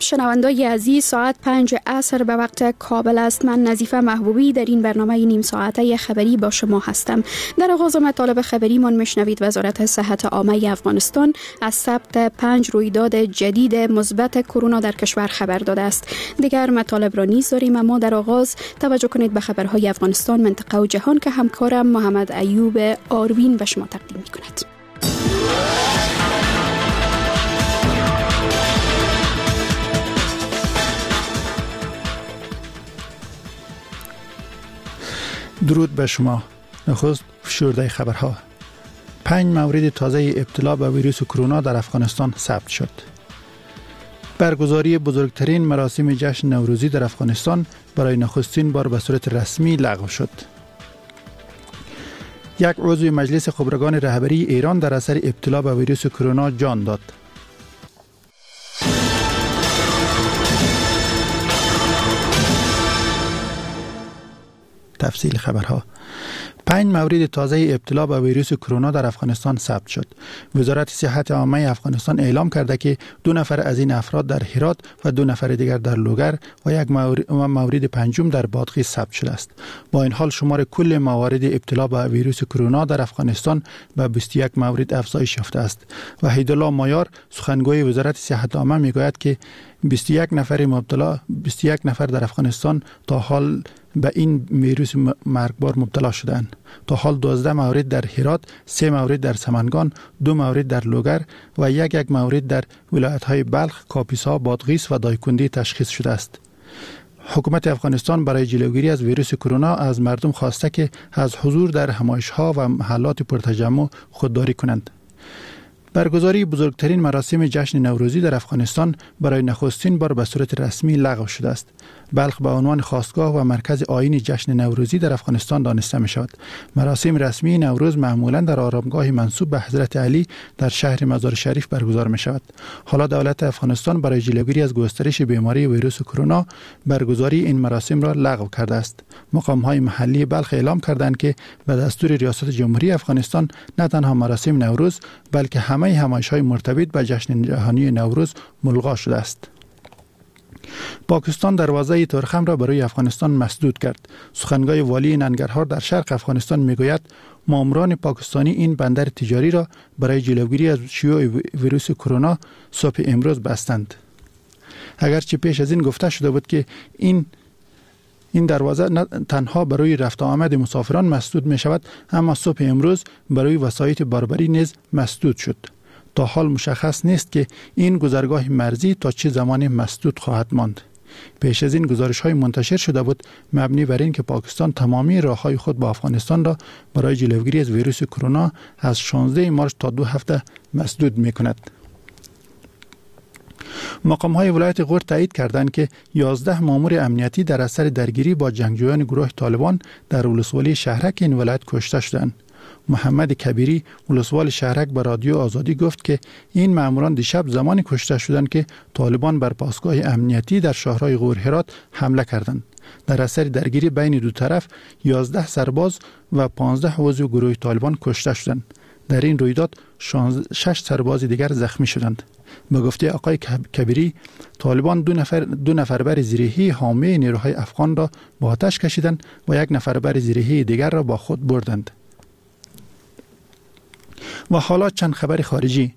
شنوندای عزیز، ساعت 5 عصر به وقت کابل است. من نظیفه محبوبی در این برنامه نیم ساعته خبری با شما هستم. در آغاز مطالب خبریمان میشنوید وزارت صحت عامه افغانستان از ثبت 5 رویداد جدید مثبت کرونا در کشور خبر داده است. دیگر مطالب را نیز داریم، اما در آغاز توجه کنید به خبرهای افغانستان، منطقه و جهان که همکارم محمد ایوب آروین به شما تقدیم می‌کند. درود به شما. نخست فشرده خبرها. 5 مورد تازه ابتلا به ویروس کرونا در افغانستان ثبت شد. برگزاری بزرگترین مراسم جشن نوروزی در افغانستان برای نخستین بار به صورت رسمی لغو شد. یک عضو مجلس خبرگان رهبری ایران در اثر ابتلا به ویروس کرونا جان داد. تفصیل خبرها. 5 مورد تازه ابتلا به ویروس کرونا در افغانستان ثبت شد. وزارت صحت عامه افغانستان اعلام کرده که 2 نفر از این افراد در هرات و 2 نفر دیگر در لوگر و یک مورد پنجم در بادغیس ثبت شده است. با این حال شمار کل موارد ابتلا به ویروس کرونا در افغانستان به 21 مورد افزایش یافته است. وحید الله مایار سخنگوی وزارت صحت عامه میگوید که 21 نفر در افغانستان تا حال به این ویروس مرگبار مبتلا شدند. تا حال 12 مورد در هرات، 3 مورد در سمنگان، 2 مورد در لوگر و یک مورد در ولایت‌های بلخ، کاپیسا، بادغیس و دایکندی تشخیص شده است. حکومت افغانستان برای جلوگیری از ویروس کرونا از مردم خواسته که از حضور در همایش‌ها و محلات پرتجمع خودداری کنند. برگزاری بزرگترین مراسم جشن نوروزی در افغانستان برای نخستین بار به صورت رسمی لغو شده است. بلخ به عنوان خاستگاه و مرکز آیین جشن نوروزی در افغانستان دانسته می شود. مراسم رسمی نوروز معمولا در آرامگاه منسوب به حضرت علی در شهر مزار شریف برگزار می شود. حالا دولت افغانستان برای جلوگیری از گسترش بیماری ویروس کرونا برگزاری این مراسم را لغو کرده است. مقام های محلی بلخ اعلام کردند که به دستور ریاست جمهوری افغانستان نه تنها مراسم نوروز بلکه همه همایش‌های مرتبط به جشن جهانی نوروز ملغا شده است. پاکستان دروازه تورخم را برای افغانستان مسدود کرد. سخنگوی والی ننگرهار در شرق افغانستان میگوید ماموران پاکستانی این بندر تجاری را برای جلوگیری از شیوع ویروس کرونا صبح امروز بستند. اگرچه پیش از این گفته شده بود که این دروازه نه تنها برای رفت آمد مسافران مسدود می شود، اما صبح امروز برای وسایط باربری نیز مسدود شد. تا حال مشخص نیست که این گذرگاه مرزی تا چه زمانی مسدود خواهد ماند. پیش از این گزارش های منتشر شده بود مبنی بر این که پاکستان تمامی راههای خود با افغانستان را برای جلوگیری از ویروس کرونا از 16 مارس تا 2 هفته مسدود می کند. مقام های ولایت غور تایید کردند که 11 مامور امنیتی در اثر درگیری با جنگجویان گروه طالبان در ولسوالی شهرک این ولایت کشته شدند. محمد کبیری ولسوال شهرک به رادیو آزادی گفت که این ماموران دیشب زمانی کشته شدند که طالبان بر پاسگاه امنیتی در شهرهای غور هرات حمله کردند. در اثر درگیری بین دو طرف 11 سرباز و 15 عضو گروه طالبان کشته شدند. در این رویداد 6 سرباز دیگر زخمی شدند. به گفته آقای کبیری طالبان دو نفر بر زیرهی حامی نیروهای افغان را با آتش کشیدند و 1 نفر بر زیرهی دیگر را با خود بردند. و حالا چند خبر خارجی.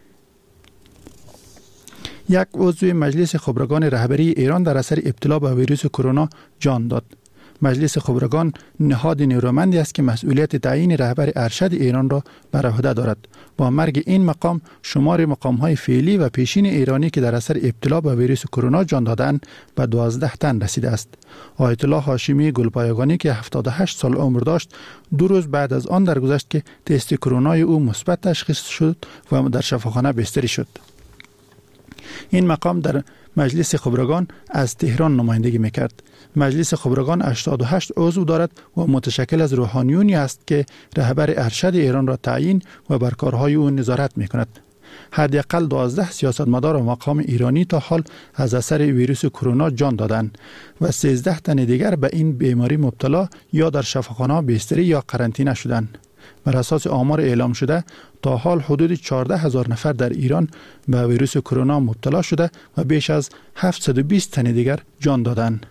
یک عضو مجلس خبرگان رهبری ایران در اثر ابتلا به ویروس کرونا جان داد. مجلس خبرگان نهاد نیرومندی است که مسئولیت تعیین رهبر ارشد ایران را بر عهده دارد. با مرگ این مقام شمار مقام‌های فعلی و پیشین ایرانی که در اثر ابتلا به ویروس کرونا جان دادند به 12 تن رسیده است. آیت الله هاشمی گلپایگانی که 78 سال عمر داشت 2 روز بعد از آن درگذشت که تست کرونای او مثبت تشخیص شد و در شفاخانه بستری شد. این مقام در مجلس خبرگان از تهران نمایندگی میکرد. مجلس خبرگان 88 عضو دارد و متشکل از روحانیونی است که رهبر ارشد ایران را تعیین و بر کارهای او نظارت میکند. حداقل 12 سیاستمدار و مقام ایرانی تا حال از اثر ویروس کرونا جان دادند و 13 تن دیگر به این بیماری مبتلا یا در شفاخانه بستری یا قرنطینه شدند. بر اساس آمار اعلام شده تا حال حدود 14,000 نفر در ایران به ویروس کرونا مبتلا شده و بیش از 720 تن دیگر جان دادند.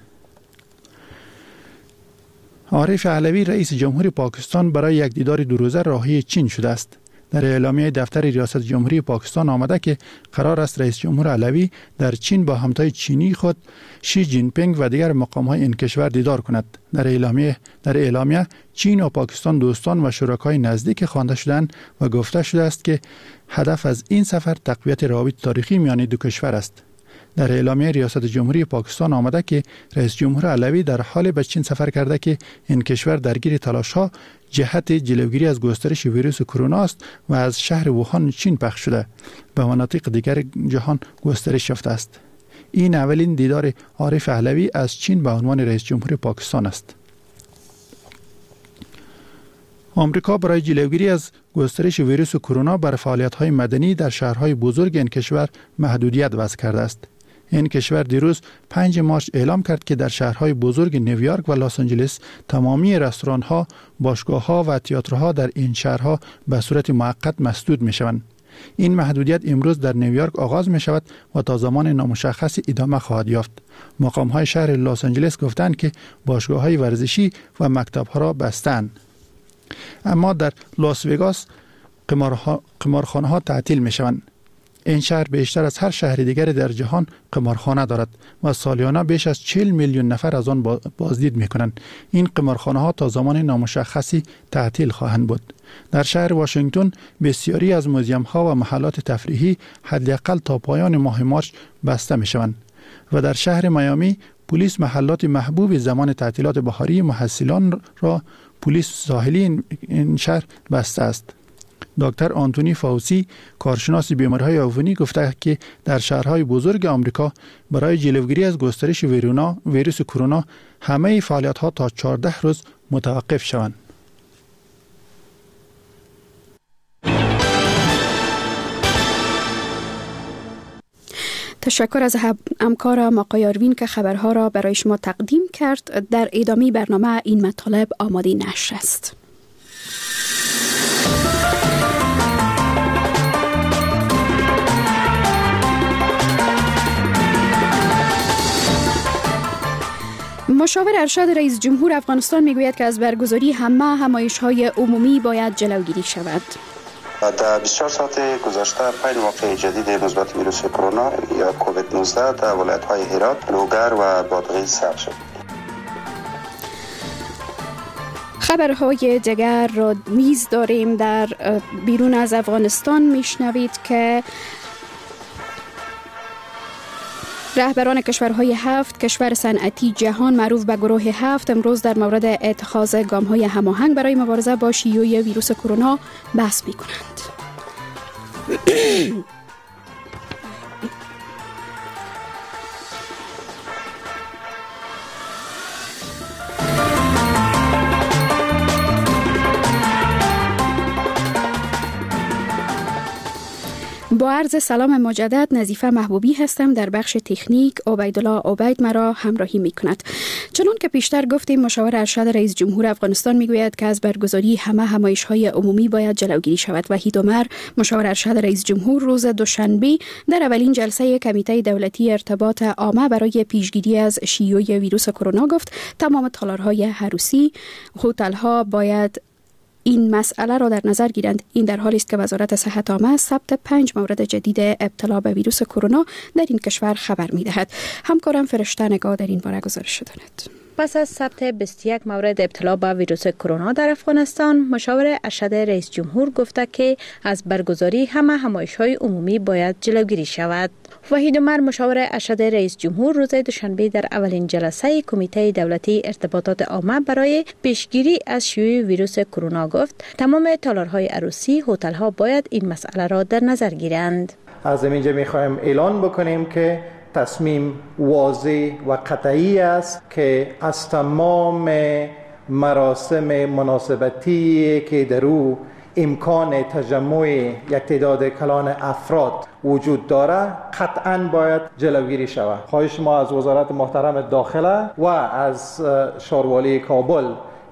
عارف علوی رئیس جمهور پاکستان برای یک دیدار دو روزه راهی چین شده است. در اعلامیه دفتر ریاست جمهوری پاکستان آمده که قرار است رئیس جمهور علوی در چین با همتای چینی خود شی جین پینگ و دیگر مقام‌های این کشور دیدار کند. در اعلامیه چین و پاکستان دوستان و شرکای نزدیک خوانده شدند و گفته شده است که هدف از این سفر تقویت روابط تاریخی میان دو کشور است. در اعلامیه ریاست جمهوری پاکستان آمده که رئیس جمهور علوی در حال به چین سفر کرده که این کشور درگیر تلاش‌ها جهت جلوگیری از گسترش ویروس کرونا است و از شهر ووهان چین پخش شده به مناطق دیگر جهان گسترش یافته است. این اولین دیدار عارف علوی از چین به عنوان رئیس جمهور پاکستان است. آمریکا برای جلوگیری از گسترش ویروس کرونا بر فعالیت‌های مدنی در شهرهای بزرگ این کشور محدودیت وضع کرده است. این کشور دیروز 5 مارس اعلام کرد که در شهرهای بزرگ نیویورک و لس آنجلس تمامی رستوران‌ها، باشگاه‌ها و تئاترها در این شهرها به صورت موقت مسدود می‌شوند. این محدودیت امروز در نیویورک آغاز می‌شود و تا زمان نامشخص ادامه خواهد یافت. مقام‌های شهر لس آنجلس گفتند که باشگاه‌های ورزشی و مکتب‌ها را بستند. اما در لاس وگاس قمارخانه‌ها تعطیل می‌شوند. این شهر بیشتر از هر شهر دیگر در جهان قمارخانه دارد و سالیانه بیش از 40 میلیون نفر از آن بازدید می‌کنند. این قمارخانه‌ها تا زمان نامشخصی تعطیل خواهند بود. در شهر واشنگتن بسیاری از موزیم‌ها و محلات تفریحی حداقل تا پایان ماه مارس بسته می‌شوند و در شهر میامی پلیس محلات محبوب زمان تعطیلات بهاری محصلان را پلیس ساحلی این شهر بسته است. دکتر آنتونی فاوسی کارشناس بیماری‌های عفونی گفته که در شهرهای بزرگ آمریکا برای جلوگیری از گسترش ویروس کرونا همه فعالیت‌ها تا 14 روز متوقف شوند. تشکر از همکارم آقای آروین که خبرها را برای شما تقدیم کرد. در ادامه برنامه این مطالب آماده نشر است. مشاور ارشد رئیس جمهور افغانستان میگوید که از برگزاری همایش‌های عمومی باید جلوگیری شود. در 24 ساعت گذشته 5 واقعه جدید مثبت ویروس کرونا یا کووید 19 در ولایت‌های هرات، لوگر و بادغیس ثبت شد. خبرهای دیگر را میز داریم. در بیرون از افغانستان میشنوید که رهبران کشورهای 7 کشور صنعتی جهان معروف به گروه 7 امروز در مورد اتخاذ گام‌های هماهنگ برای مبارزه با شیوع ویروس کرونا بحث می‌کنند. با عرض سلام مجدد، نظیفه محبوبی هستم. در بخش تکنیک عبیدالله عبید مرا همراهی می کند. چنان که پیشتر گفتیم، مشاور ارشد رئیس جمهور افغانستان می گوید که از برگزاری همایش‌های عمومی باید جلوگیری شود. وحید عمر، مشاور ارشد رئیس جمهور، روز دوشنبه در اولین جلسه کمیته دولتی ارتباط عامه برای پیشگیری از شیوع ویروس کرونا گفت تمام تالارهای عروسی، هتل‌ها باید این مسئله را در نظر گیرند. این در حالی است که وزارت صحت عامه ثبت 5 مورد جدید ابتلا به ویروس کرونا در این کشور خبر می‌دهد. همکارم فرشته نگاه در این باره گزارش دارد. پس از ثبت 21 مورد ابتلا به ویروس کرونا در افغانستان، مشاور ارشد رئیس جمهور گفته که از برگزاری همایش‌های عمومی باید جلوگیری شود. وحید عمر، مشاور ارشد رئیس جمهور، روز دوشنبه در اولین جلسه کمیته دولتی ارتباطات عامه برای پیشگیری از شیوع ویروس کرونا گفت تمام تالارهای عروسی، هتل‌ها باید این مسئله را در نظر گیرند. از اینجا می‌خوایم اعلان بکنیم که تصمیم واضح و قطعی است که از تمام مراسم مناسبتی که در او امکان تجمع یک تعداد کلان افراد وجود داره قطعاً باید جلوگیری شود. خواهش ما از وزارت محترم داخله و از شاروالی کابل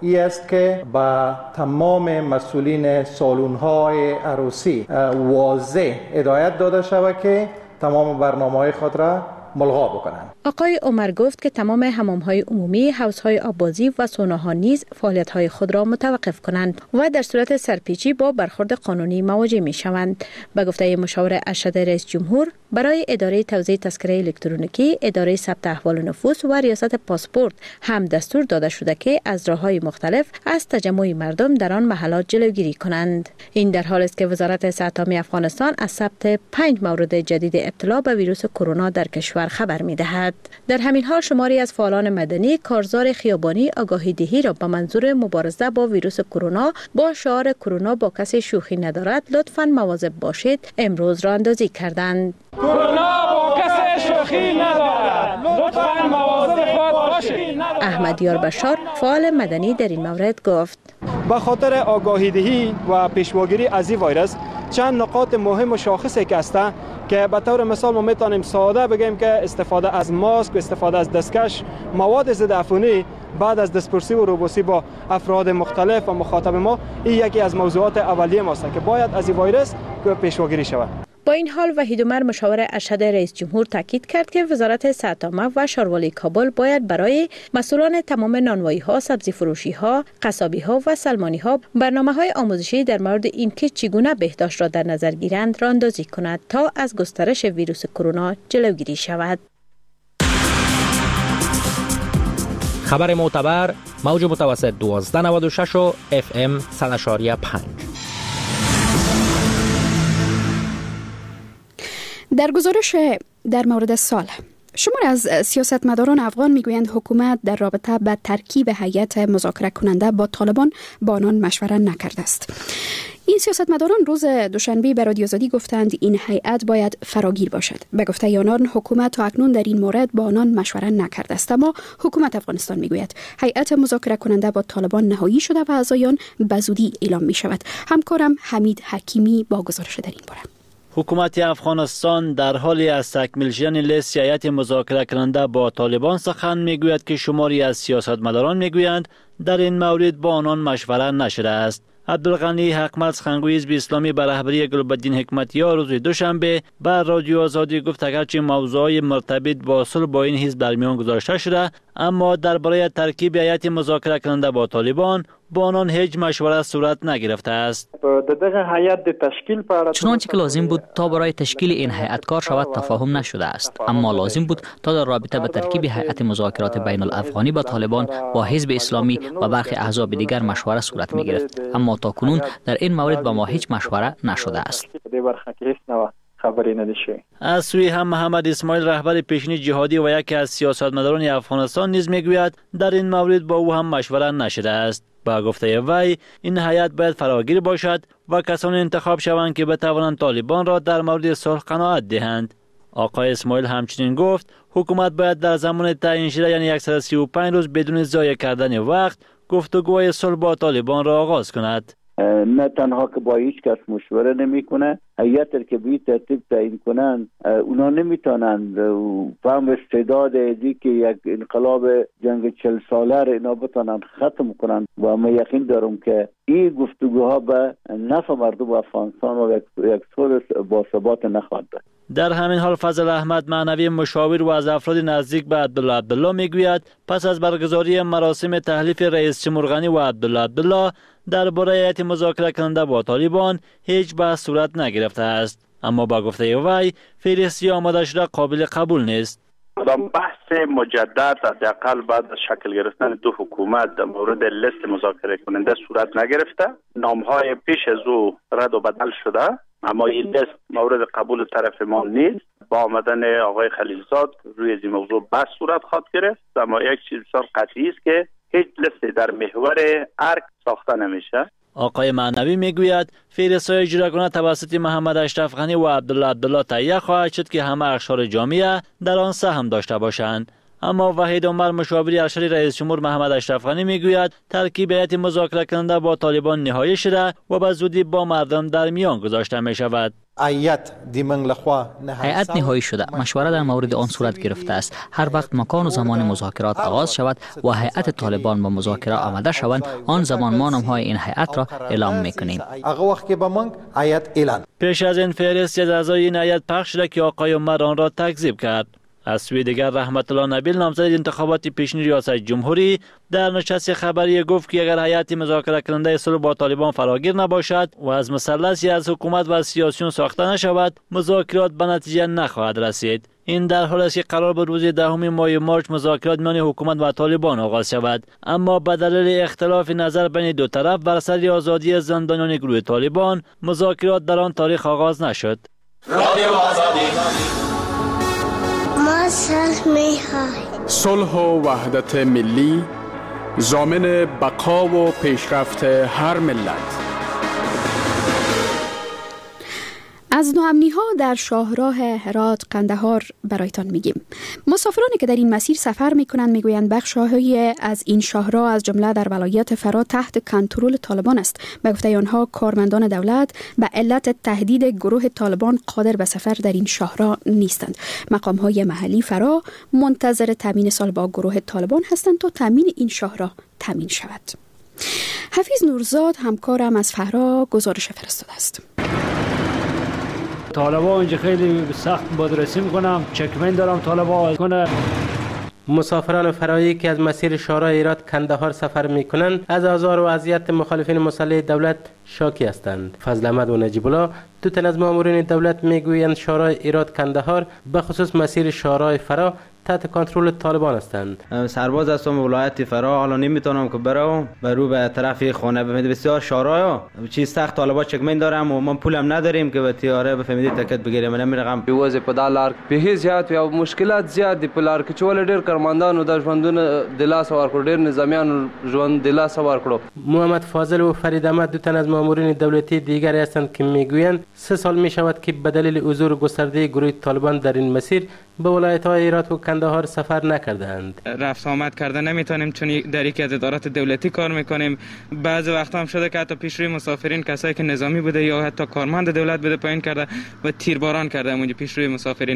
این است که با تمام مسئولین سالن‌های عروسی واضح هدایت داده شود که تمام برنامه‌های خود را ملغا بکنند. آقای عمر گفت که تمام حمام‌های عمومی، حوض‌های آببازی و سوناها نیز فعالیت‌های خود را متوقف کنند و در صورت سرپیچی با برخورد قانونی مواجه می‌شوند. به گفته مشاور ارشد رئیس جمهور، برای اداره توزیع تذکره الکترونیکی، اداره ثبت احوال نفوس و ریاست پاسپورت هم دستور داده شده که از راه‌های مختلف از تجمع مردم در آن محلات جلوگیری کنند. این در حالی است که وزارت صحت عامه افغانستان از ثبت 5 مورد جدید ابتلا به ویروس کرونا در کشور خبر می‌دهد. در همین حال شماری از فعالان مدنی کارزار خیابانی آگاهی دهی را به منظور مبارزه با ویروس کرونا با شعار کرونا با کسی شوخی ندارد لطفاً مواظب باشید امروز راه اندازی کردند. کرونا با کسی شوخی ندارد لطفاً مواظب خود باشید. احمد یار بشار فعال مدنی در این مورد گفت به خاطر آگاهی دهی و پیشواگیری از این ویروس چند نقاط مهم و شاخصی که است که به طور مثال ما میتونیم ساده بگیم که استفاده از ماسک و استفاده از دستکش، مواد ضد عفونی بعد از دستپرسی و روبوسی با افراد مختلف و مخاطب ما، این یکی از موضوعات اولیه ماست که باید از این ویروس پیشواگیری شود. با این حال وحید عمر مشاور ارشد رئیس جمهور تاکید کرد که وزارت صحت عامه و شاروالی کابل باید برای مسئولان تمام نانوایی ها، سبزی فروشی ها، قصابی ها و سلمانی ها برنامه‌های آموزشی در مورد اینکه چگونه بهداشت را در نظر گیرند را اندازی کند تا از گسترش ویروس کرونا جلوگیری شود. خبر معتبر موج متوسط 1296 و FM 100.5. در گزارش در مورد سال شمار از سیاستمداران افغان میگویند حکومت در رابطه با ترکیب هیئت مذاکره کننده با طالبان با آنان مشوره نکرده است. این سیاستمداران روز دوشنبه به رادیو آزادی گفتند این هیئت باید فراگیر باشد. به گفته آنان حکومت تا اکنون در این مورد با آنان مشوره نکرده است، اما حکومت افغانستان میگوید هیئت مذاکره کننده با طالبان نهایی شده و اعضای آن به زودی اعلام می شود. همکارم حمید حکیمی با گزارش در این باره. حکومت افغانستان در حالی از تکمیل شدن لیست هیئت مذاکره کننده با طالبان سخن میگوید که شماری از سیاستمداران میگویند در این مورد با آنان مشوره نشده است. عبدالغنی حقمت سخنگوی حزب اسلامی به رهبری گلبدین حکمتیار روز دوشنبه بر رادیو آزادی گفت اگرچه موضوعات مرتبط با صلح با این حزب در میان گذاشته شده، اما درباره ترکیب هیئت مذاکره کننده با طالبان با آنان هیچ مشوره صورت نگرفته است. چنانچه که لازم بود تا برای تشکیل این هیئت کار شود تفاهم نشده است، اما لازم بود تا در رابطه به ترکیب هیئت مذاکرات بین الافغانی با طالبان با حزب اسلامی و برخی احزاب دیگر مشوره صورت میگرفت، اما تا کنون در این مورد با ما هیچ مشوره نشده است. از سوی هم محمد اسماعیل رهبر پیشین جهادی و یکی از سیاستمداران افغانستان نیز میگوید در این مورد با او هم مشوره نشده است. با گفته وی این هیئت باید فراگیر باشد و کسانی انتخاب شوند که بتوانند طالبان را در مورد صلح قناعت دهند. آقای اسماعیل همچنین گفت حکومت باید در زمان تعیین شده یعنی 135 روز بدون ضایع کردن وقت گفتگوهای صلح با طالبان را آغاز کند. نه تنها که با هیچ کس مشوره نمی کنه، هیئت که به ترتیب تعیین کنند اونا نمیتونند فهم استعداد ازی که یک انقلاب جنگ 40 ساله را اینا بتونند ختم کنند و من یقین دارم که این گفتگوها به نفع مردم افغانستان و یک صلح با ثبات نخواهد داشت. در همین حال فضل احمد معنوی مشاور و از افراد نزدیک به عبدالله میگوید پس از برگزاری مراسم تحلیف رئیس جمهور غنی و عبدالله درباره هیئت مذاکره کننده با طالبان هیچ بحث صورت نگرفته است، اما با گفته وی فهرستی آماده شده قابل قبول نیست. بحث مجدد حداقل بعد از شکل گرفتن دو حکومت در مورد لیست مذاکره کننده صورت نگرفته. نامهای پیش از او رد و بدل شده، اما این لیست مورد قبول طرف ما نیست. با آمدن آقای خلیلزاد روی این موضوع بحث صورت خواهد گرفت، اما یک چیز بسیار قطعی است که هیچ لیست در محور ارگ ساخته نمیشه. آقای معنوی میگوید فهرست‌های جداگانه توسط محمد اشرف غنی و عبدالله تهیه خواهد شد که همه اقشار جامعه در آن سهم داشته باشند. اما وحید عمر مشاور ارشد رئیس جمهور محمد اشرف غنی میگوید ترکیب هیئت مذاکره کننده با طالبان نهایی شده و به زودی با مردم در میان گذاشته می شود. هیئت نهایی شده، مشوره در مورد آن صورت گرفته است. هر وقت مکان و زمان مذاکرات آغاز شود و هیئت طالبان با مذاکره آمده شوند، آن زمان ما نامهای این هیئت را اعلام میکنیم. پیش از این فهرست از اعضای این هیئت پخش شده که آقای عمر آن را تکذیب کرد. از سوی دیگر رحمت الله نبیل نامزد انتخابات پیشین ریاست جمهوری در نشست خبری گفت که اگر هیئت مذاکره کننده صلح با طالبان فراگیر نباشد و از مثلثی از حکومت و سیاسیون ساخته نشود، مذاکرات به نتیجه نخواهد رسید. این در حالی است که قرار بود روز 10 ماه مارچ مذاکرات میان حکومت و طالبان آغاز شود، اما به دلیل اختلاف نظر بین دو طرف بر سر آزادی زندانیان گروه طالبان مذاکرات در آن تاریخ آغاز نشد. صلح و وحدت ملی ضامن بقا و پیشرفت هر ملت. از ناامنی ها در شاهراه هرات قندهار برایتان میگیم. مسافرانی که در این مسیر سفر میکنند میگویند بخش‌هایی از این شاهراه از جمله در ولایت فرا تحت کنترل طالبان است. به گفته آنها کارمندان دولت به علت تهدید گروه طالبان قادر به سفر در این شاهراه نیستند. مقام های محلی فرا منتظر تامین سال با گروه طالبان هستند تا تامین این شاهراه تامین شود. حفیظ نورزاد همکارم از فرا گزارش فرستاده است. طالبا اینجا خیلی سخت بازرسی میکنم، چکمن دارم طالبا کنه. مسافران فرایی که از مسیر شاهراه هرات کندهار سفر میکنند از آزار و اذیت مخالفین مسلح دولت شاکی هستند. فضل احمد و نجیب الله دو تن از مامورین دولت میگویند شاهراه هرات کندهار به خصوص مسیر شاهراه فرا تحت کنترل طالبان هستند. سرباز هستم ولایت فرا، حالا نمیتونم که برم رو به طرف خانه. بفهمید بسیار شاهراه چی سخت طالبان چکمن دارم و من پولم نداریم که به تیاره بفهمید تکت بگیریم. من میرم وځي په دالار به زیات او مشکلات زیات دي په لار کې چول ډیر کارمندانو د ژوندونه د لاس ورکړ، ډیر نظامیان ژوند د لاس ورکړو. محمد فاضل و فرید احمد دو تن از مامورین دولتی دیگری هستند که میگویند 3 سال میشود که به دلیل حضور گسترده گروه طالبان در این مسیر به ولایت‌های هرات و کندهار سفر نکردند. رفت آمد کرده نمیتونیم چون در یکی از ادارات دولتی کار میکنیم. بعضی وقتا هم شده که حتی پیشروی مسافرین کسایی که نظامی بوده یا حتی کارمند دولت بوده پایین کرده و تیرباران کرده اونجا پیشروی مسافرین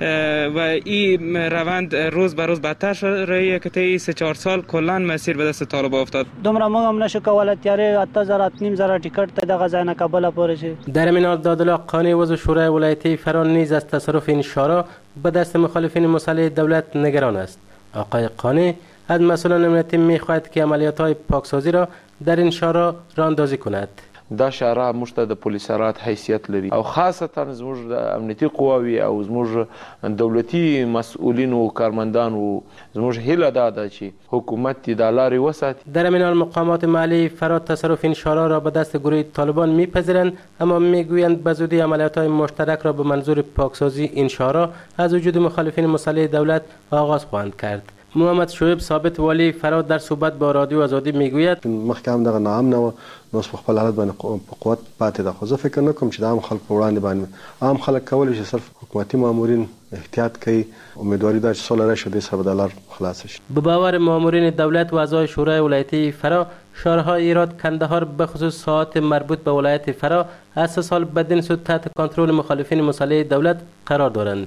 و این روند روز به روز بدتر شده که طی 3-4 سال کلا مسیر به دست طالبان افتاد. دومره موږ هم نشو کولای تیارې 8000 ټیکټ ته دغه ځای نه کابل پورې شي. در همین حال دادالله قانی عضو شورای ولایتی فرا نیز از تصرف این شاهراه به دست مخالفین مسلح دولت نگران است. آقای قانی از مسئولان امنیتی می‌خواهد که عملیات‌های پاکسازی را در این شاهراه راه‌اندازی کند. دا شاهراه موږ ته د پولیس رات حیثیت لري او خاصتا زموږ د امنیتي قواوی او زموږ دولتي مسؤلین او کارمندان او زموږ هیله ده چې حکومت د لارې وساتي. در همین حال مقامات محلی فرا تصرف این شاهراه را به دست گروه طالبان میپذیرند، اما میگویند به زودی عملیات‌های مشترک را به منظور پاکسازی این شاهراه از وجود مخالفین مسلح دولت آغاز خواهند کرد. محمد شعیب ثابت والی فرا در صحبت با رادیو آزادی میگوید مخکام دغه نام نه نو په خپل حالت باندې قوت پاتې ده، خو زه فکر نه کوم چې د عام خلک په وړاندې باندې عام خلک کولی شي صرف حکومتي مامورین احتیاط کوي. امیدواری ده چې سوله راشي د سر بدلار خلاص شي. به باور مامورین دولت و اعضای شورای ولایتی فرا شهرهای هرات کندهار به خصوص ساعات مربوط به ولایت فرا از 3 سال بدین سود تحت کنترل مخالفین مسلح دولت قرار دارند.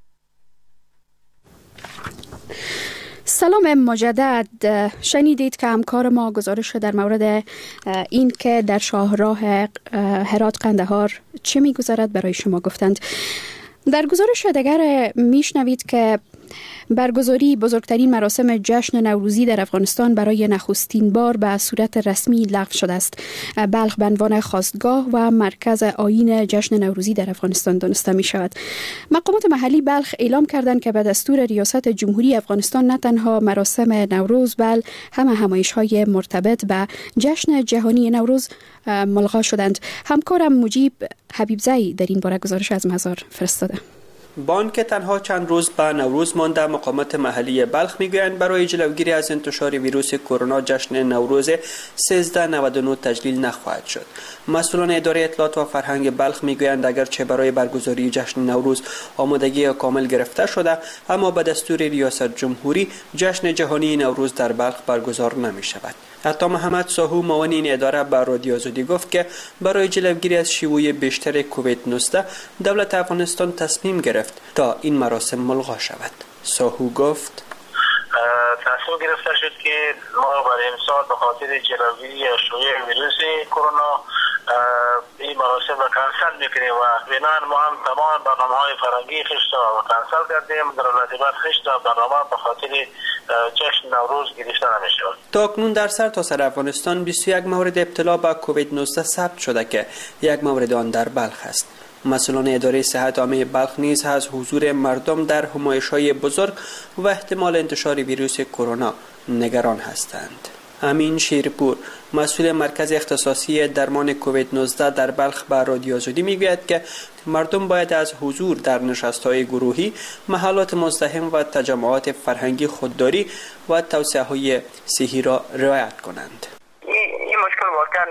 سلام مجدد. شنیدید که همکار ما گزارش در مورد این که در شاهراه هرات قندهار چه می‌گذرد برای شما گفتند. در گزارش دیگر میشنوید که برگزاری بزرگترین مراسم جشن نوروزی در افغانستان برای نخستین بار به صورت رسمی لغو شده است. بلخ به عنوان خواستگاه و مرکز آیین جشن نوروزی در افغانستان دانسته می شود. مقامات محلی بلخ اعلام کردند که به دستور ریاست جمهوری افغانستان نه تنها مراسم نوروز بل هم همایش‌های مرتبط به جشن جهانی نوروز ملغا شدند. همکارم مجیب حبیبزئی در این باره گزارش از مزار فرستاده. بانک تنها چند روز به نوروز مانده مقامات محلی بلخ میگویند برای جلوگیری از انتشار ویروس کرونا جشن نوروز 1399 تجلیل نخواهد شد. مسئولان اداره اطلاعات و فرهنگ بلخ میگویند اگرچه برای برگزاری جشن نوروز آمادگی کامل گرفته شده، اما به دستور ریاست جمهوری جشن جهانی نوروز در بلخ برگزار نمی شود. عطا محمد ساهو معاون این اداره به رادیو آزادی گفت که برای جلوگیری از شیوع بیشتر کووید 19 دولت افغانستان تصمیم گرفت تا این مراسم ملغا شود. ساهو گفت تصمیم گرفته شد که ما برای امسال به خاطر جلوگیری از شیوع ویروس کرونا این مراسم را کنسل میکنیم و بنابراین ما هم تمام برنامه‌های فرهنگی خشت را کنسل کردیم. در ولایت بلخ خشت برنامه به خاطر جشن نوروز گرفته نمیشه. تا اکنون در سرتاسر افغانستان 21 مورد ابتلا به کووید 19 ثبت شده که یک مورد آن در بلخ است. مسئولان اداره صحت عامه بلخ نیز از حضور مردم در همایش‌های بزرگ و احتمال انتشار ویروس کرونا نگران هستند. امین شیرپور مسئول مرکز اختصاصی درمان کووید 19 در بلخ به رادیو آزادی میگوید که مردم باید از حضور در نشست‌های گروهی، محلات مزدحم و تجمعات فرهنگی خودداری و توصیه‌های صحی را رعایت کنند. این مشکل واقعا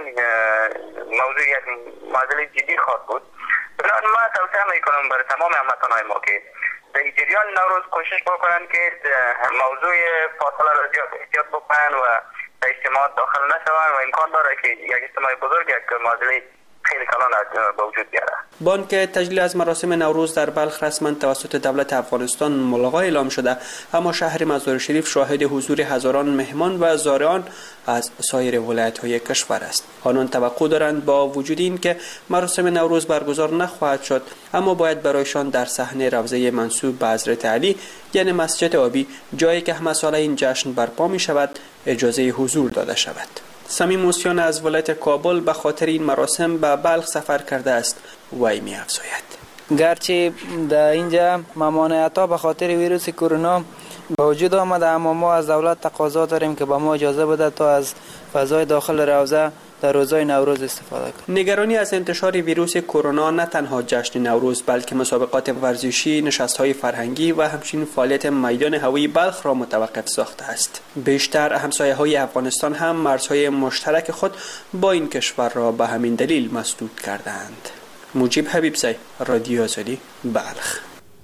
موضوع یک معضل جدی خواهد بود. بنابراین ما توصیه میکنم برای تمام هموطنان ما که در جریان نوروز کوشش بکنند که موضوع فاصله را زیاد احتیاط بکنند و در اجتماعات داخل نشوند و امکان داره که یک اجتماع بزرگ یک معضله خیلی کلان به وجود بیاره. بانک تجلیل از مراسم نوروز در بلخ رسما توسط دولت افغانستان ملغا اعلام شده، اما شهر مزار شریف شاهد حضور هزاران مهمان و زائران از سایر ولایت‌های کشور است. آنان توقع دارند با وجود این که مراسم نوروز برگزار نخواهد شد، اما باید برایشان در صحن روضه منسوب به حضرت علی یعنی مسجد آبی، جایی که همه ساله این جشن برپا می شود، اجازه حضور داده شود. سمیم موسیان از ولایت کابل به خاطر این مراسم به بلخ سفر کرده است و می افزاید: گرچه در اینجا ممانعت‌ها به خاطر ویروس کرونا به وجود آمده، اما ما از دولت تقاضا داریم که به ما اجازه بده تا از فضای داخل روضه در روزهای نوروز استفاده کنیم. نگرانی از انتشار ویروس کرونا نه تنها جشن نوروز بلکه مسابقات ورزشی، نشست‌های فرهنگی و همچنین فعالیت میدان هوایی بلخ را متوقف ساخته است. بیشتر همسایه‌های افغانستان هم مرزهای مشترک خود با این کشور را به همین دلیل مسدود کردند. مجیب حبیبزی، رادیو آزادی، بلخ.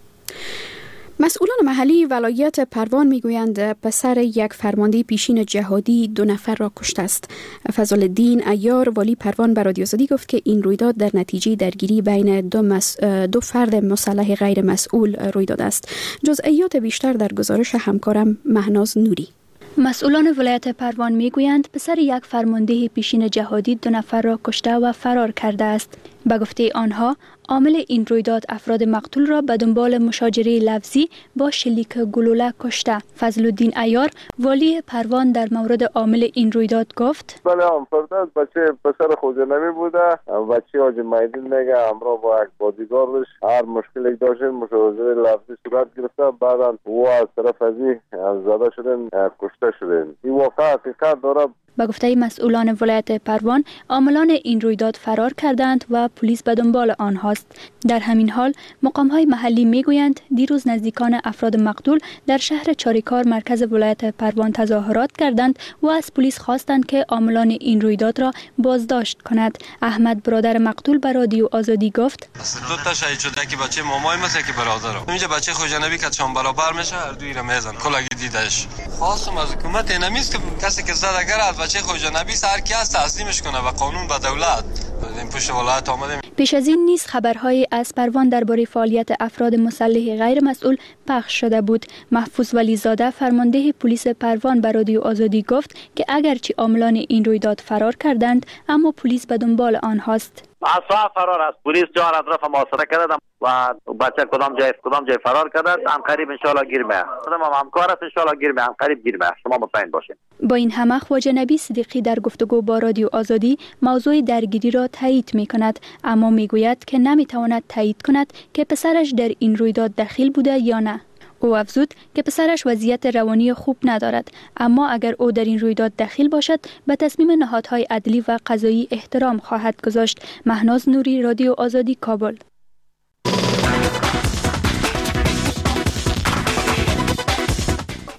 مسئولان محلی ولایت پروان میگویند پسر یک فرمانده پیشین جهادی 2 نفر را کشته است. فضل الدین عیار والی پروان به رادیو آزادی گفت که این رویداد در نتیجه درگیری بین دو فرد مسلح غیر مسئول روی داده است. جزئیات بیشتر در گزارش همکارم مهناز نوری. مسئولان ولایت پروان میگویند پسر یک فرمانده پیشین جهادی 2 نفر را کشته و فرار کرده است. به گفته آنها عامل این رویداد افراد مقتول را به دنبال مشاجره لفظی با شلیک گلوله کشته. فضل الدین عیار والی پروان در مورد عامل این رویداد گفت: بله، فرد بچه پسر خوجنمی بوده. بچه حاج میدین میگه همراه با یک بادیگاردش هر مشکلی داشتن مشاجره لفظی صورت گرفته، بعدا او از طرف ازی زده شدن، کشته شدن. این واقعا حقیقت داره. به گفته مسئولان ولایت پروان عاملان این رویداد فرار کردند و پلیس به دنبال آنهاست. در همین حال مقام‌های محلی میگویند دیروز نزدیکان افراد مقتول در شهر چاریکار مرکز ولایت پروان تظاهرات کردند و از پلیس خواستند که عاملان این رویداد را بازداشت کند. احمد برادر مقتول به رادیو آزادی گفت: دو تا شهید شده که بچه مامای مثل که برادرم اینجا بچه خوجنبی که چون برابر میشه هر دوی را میزن کلاگی دیدش. خواستم از حکومت اینمیست که کسی که زد اگر از بچه خوجنبی سر کی است تسلیمش کنه و قانون به دولت. این پشت ولایت آمدیم. پیش از این نیز خبرهای از پروان درباره فعالیت افراد مسلح غیر مسئول پخش شده بود. محفوظ ولیزاده فرمانده پلیس پروان به رادیو آزادی گفت که اگرچه عاملان این رویداد فرار کردند اما پلیس به دنبال آنهاست. اصلا فرار است. پلیس جان اطراف محاصره کرده و بچه کدام جای فرار کرده. ان قریب ان شاء الله گیر میاد. ما همکار است، ان شاء الله گیر میاد. قریب گیر میاد. شما مطمئن باشید. با این همه خواجه نبی صدیقی در گفتگو با رادیو آزادی موضوع درگیری را تایید می‌کند، اما میگوید که نمی‌تواند تایید کند که پسرش در این رویداد دخیل بوده یا نه. او افزود که پسرش وضعیت روانی خوب ندارد، اما اگر او در این رویداد دخیل باشد به تصمیم نهادهای عدلی و قضایی احترام خواهد گذاشت. مهناز نوری، رادیو آزادی، کابل.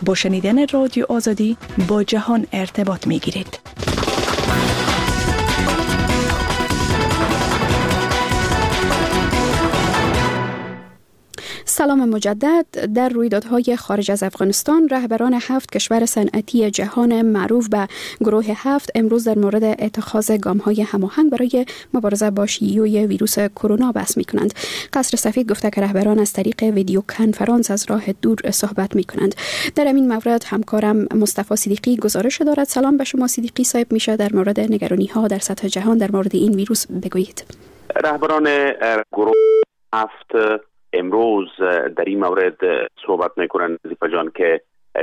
با شنیدن رادیو آزادی با جهان ارتباط می گیرید. سلام مجدد. در رویدادهای خارج از افغانستان رهبران 7 کشور صنعتی جهان معروف به گروه 7 امروز در مورد اتخاذ گام‌های هماهنگ برای مبارزه با شیوع ویروس کرونا بحث می‌کنند. قصر سفید گفته که رهبران از طریق ویدیو کنفرانس از راه دور صحبت می‌کنند. در این مورد همکارم مصطفی صدیقی گزارش دارد. سلام به شما صدیقی صاحب. میشه در مورد نگرانی‌ها در سطح جهان در مورد این ویروس بگویید؟ رهبران گروه 7 امروز در این مورد صحبت میکنند نظیفه جان که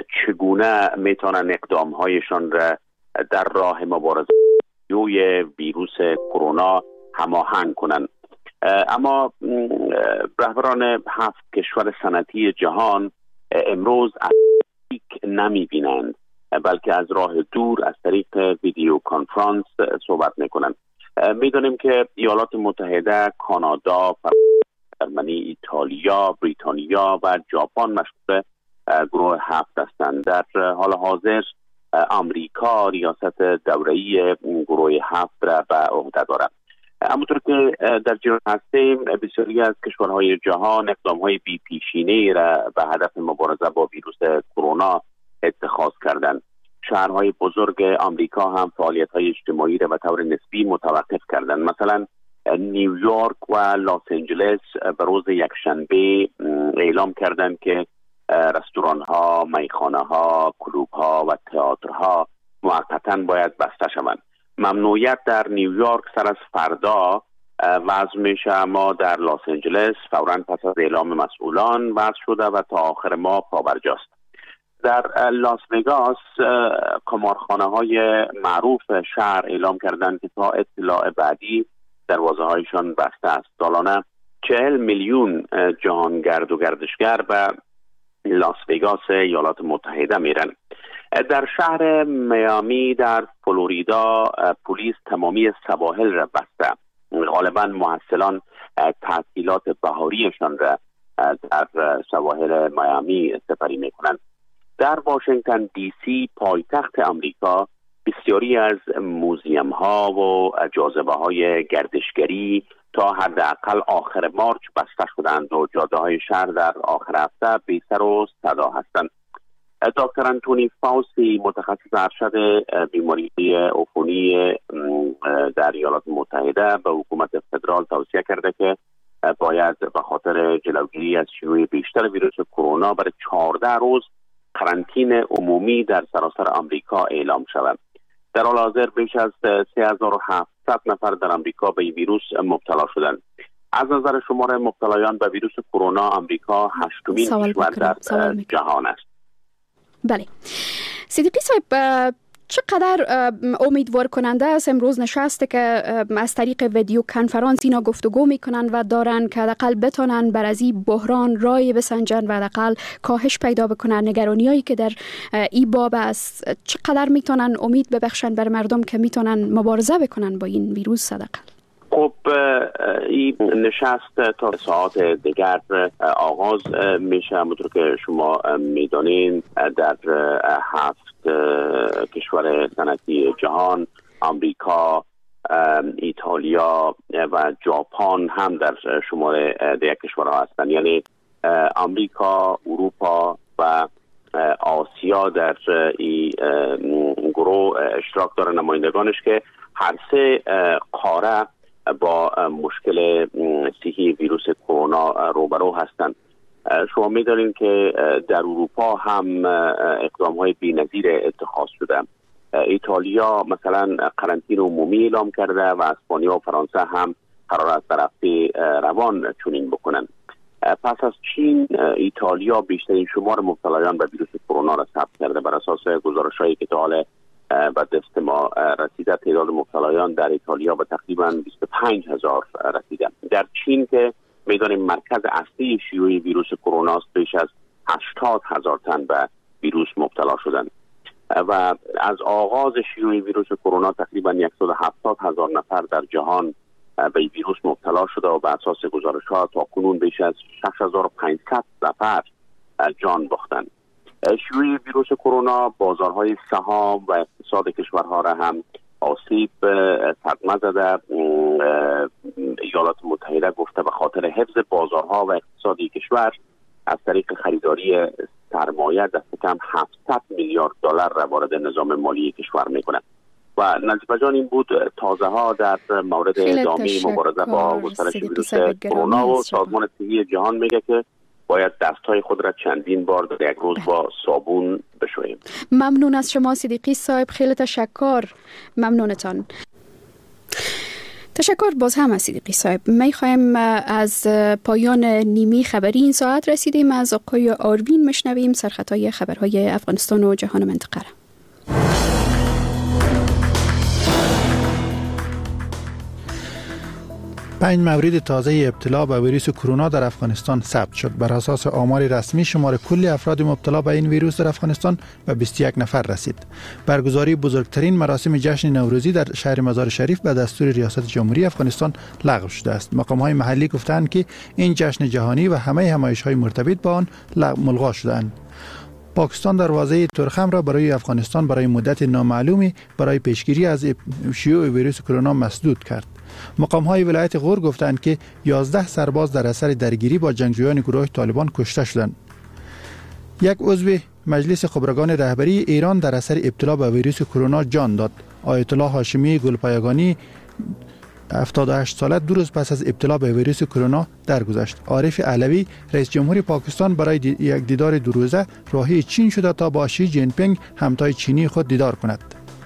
چگونه میتونن اقدامهایشان را در راه مبارزه با ویروس کرونا هماهنگ کنند. اما رهبران 7 کشور صنعتی جهان امروز از نمی بینند بلکه از راه دور از طریق ویدیو کنفرانس صحبت میکنند. میدونیم که ایالات متحده، کانادا، جرمنی، ایتالیا، بریتانیا و ژاپن مشغول گروه 7 هستند. در حال حاضر آمریکا ریاست دوره‌ای گروه 7 را به عهده دارد. همونطور که در جریان هستیم بسیاری از کشورهای جهان اقدام‌های بی‌پیشینه‌ای را به هدف مبارزه با ویروس کرونا اتخاذ کردند. شهرهای بزرگ آمریکا هم فعالیت‌های اجتماعی را به طور نسبی متوقف کردند. مثلا نیویورک و لس آنجلس به روز یکشنبه اعلام کردند که رستوران‌ها، میخانه‌ها، کلوب‌ها و تئاترها موقتاً باید بسته شوند. ممنوعیت در نیویورک سر از فردا وضع میشه، اما در لس آنجلس فوراً پس از اعلام مسئولان وضع شده و تا آخر ماه پابرجاست. در لاس وگاس قمارخانه‌های معروف شهر اعلام کردند که تا اطلاع بعدی دروازه‌هایشان بسته است. سالانه 40 میلیون جهانگرد و گردشگر به لاس وگاس ایالات متحده میرن. در شهر میامی در فلوریدا پلیس تمامی سواحل را بسته. غالبا محصلان تعطیلات بهاریشان را در سواحل میامی سپری میکنند. در واشنگتن دی سی پایتخت آمریکا بسیاری از موزیم ها و جاذبه های گردشگری تا حداقل آخر مارچ بسته شدند و جاده های شهر در آخر هفته بی سر و صدا هستند. دکتر انتونی فاوسی متخصص ارشد بیماری عفونی در ایالات متحده به حکومت فدرال توصیه کرده که باید به خاطر جلوگیری از شیوع بیشتر ویروس کرونا برای 14 روز قرنطینه عمومی در سراسر آمریکا اعلام شود. در حال حاضر بیش از 3700 نفر در آمریکا به این ویروس مبتلا شدند. از نظر شمار مبتلایان به ویروس کرونا آمریکا 8مین کشور در جهان است. بله. صدیقی صاحب، چقدر امیدوار کننده است امروز نشسته که از طریق ویدیو کنفرانس اینا گفتگو میکنن و دارن که حداقل بتونن بر از این بحران رای بسنجن و حداقل کاهش پیدا بکنن نگرانیایی که در این باب است؟ چقدر میتونن امید ببخشن بر مردم که میتونن مبارزه بکنن با این ویروس حداقل؟ خب این نشست تا ساعت دیگر آغاز میشه. همونطور که شما میدانین در 7 کشور صنعتی جهان، آمریکا، ایتالیا و ژاپن هم در شمار دیگر کشورها هستند. یعنی آمریکا، اروپا و آسیا در این گروه اشتراک داره نمایندگانش که هر سه قاره با مشکل صحی ویروس کرونا روبرو هستند. شما می‌دانید که در اروپا هم اقدام‌های بی‌نظیر اتخاذ شده. ایتالیا مثلا قرنطینه عمومی اعلام کرده و اسپانیا و فرانسه هم قرار است در هفته روان چنین بکنند. پس از چین، ایتالیا بیشترین شمار مبتلایان به ویروس کرونا را ثبت کرده. بر اساس گزارش‌هایی که تا حال به دست ما رسیده، تعداد مبتلایان در ایتالیا به تقریباً 25000 رسیده. در چین که میدانیم مرکز اصلی شیوع ویروس کرونا است، بیش از 80000 تن به ویروس مبتلا شدند و از آغاز شیوع ویروس کرونا تقریباً 170000 نفر در جهان به ویروس مبتلا شده و به اساس گزارش‌ها تا کنون بیش از 6500 نفر جان باختند. شیوع ویروس کرونا بازارهای سهام و اقتصاد کشورها را هم آسیب صدمه زده. ایالات متحده گفته به خاطر حفظ بازارها و اقتصادی کشور از طریق خریداری سرمایه دست کم 700 میلیارد دلار را وارد نظام مالی کشور میکنه. و نظیفه جان این بود تازه ها در مورد ادامه مبارزه با گسترش ویروس کرونا و سازمان صحی جهان میگه که باید دستهای خود را چندین بار در یک روز با صابون بشوییم. ممنون از شما صدیقی صاحب، خیلی تشکر. ممنونتان. تشکر باز هم از صدیقی صاحب. میخوایم از پایان نیمی خبری این ساعت رسیدیم. از آقای آروین مشنویم سرخطای خبرهای افغانستان و جهان منطقه. 5 مورد تازه ابتلا به ویروس کرونا در افغانستان ثبت شد. بر اساس آمار رسمی شمار کلی افراد مبتلا به این ویروس در افغانستان به 21 نفر رسید. برگزاری بزرگترین مراسم جشن نوروزی در شهر مزار شریف به دستور ریاست جمهوری افغانستان لغو شده است. مقام‌های محلی گفتند که این جشن جهانی و همه همایش‌های مرتبط با آن ملغا شده‌اند. پاکستان دروازه ترخم را برای افغانستان برای مدت نامعلومی برای پیشگیری از شیوع ویروس کرونا مسدود کرد. مقام‌های ولایت غور گفتند که 11 سرباز در اثر درگیری با جنگجویان گروه طالبان کشته شدند. یک عضو مجلس خبرگان رهبری ایران در اثر ابتلا به ویروس کرونا جان داد. آیت الله هاشمی گلپایگانی 78 ساله 2 روز پس از ابتلا به ویروس کرونا درگذشت. عارف علوی رئیس جمهور پاکستان برای یک دیدار 2 روزه راهی چین شده تا با شی جین پینگ همتای چینی خود دیدار کند.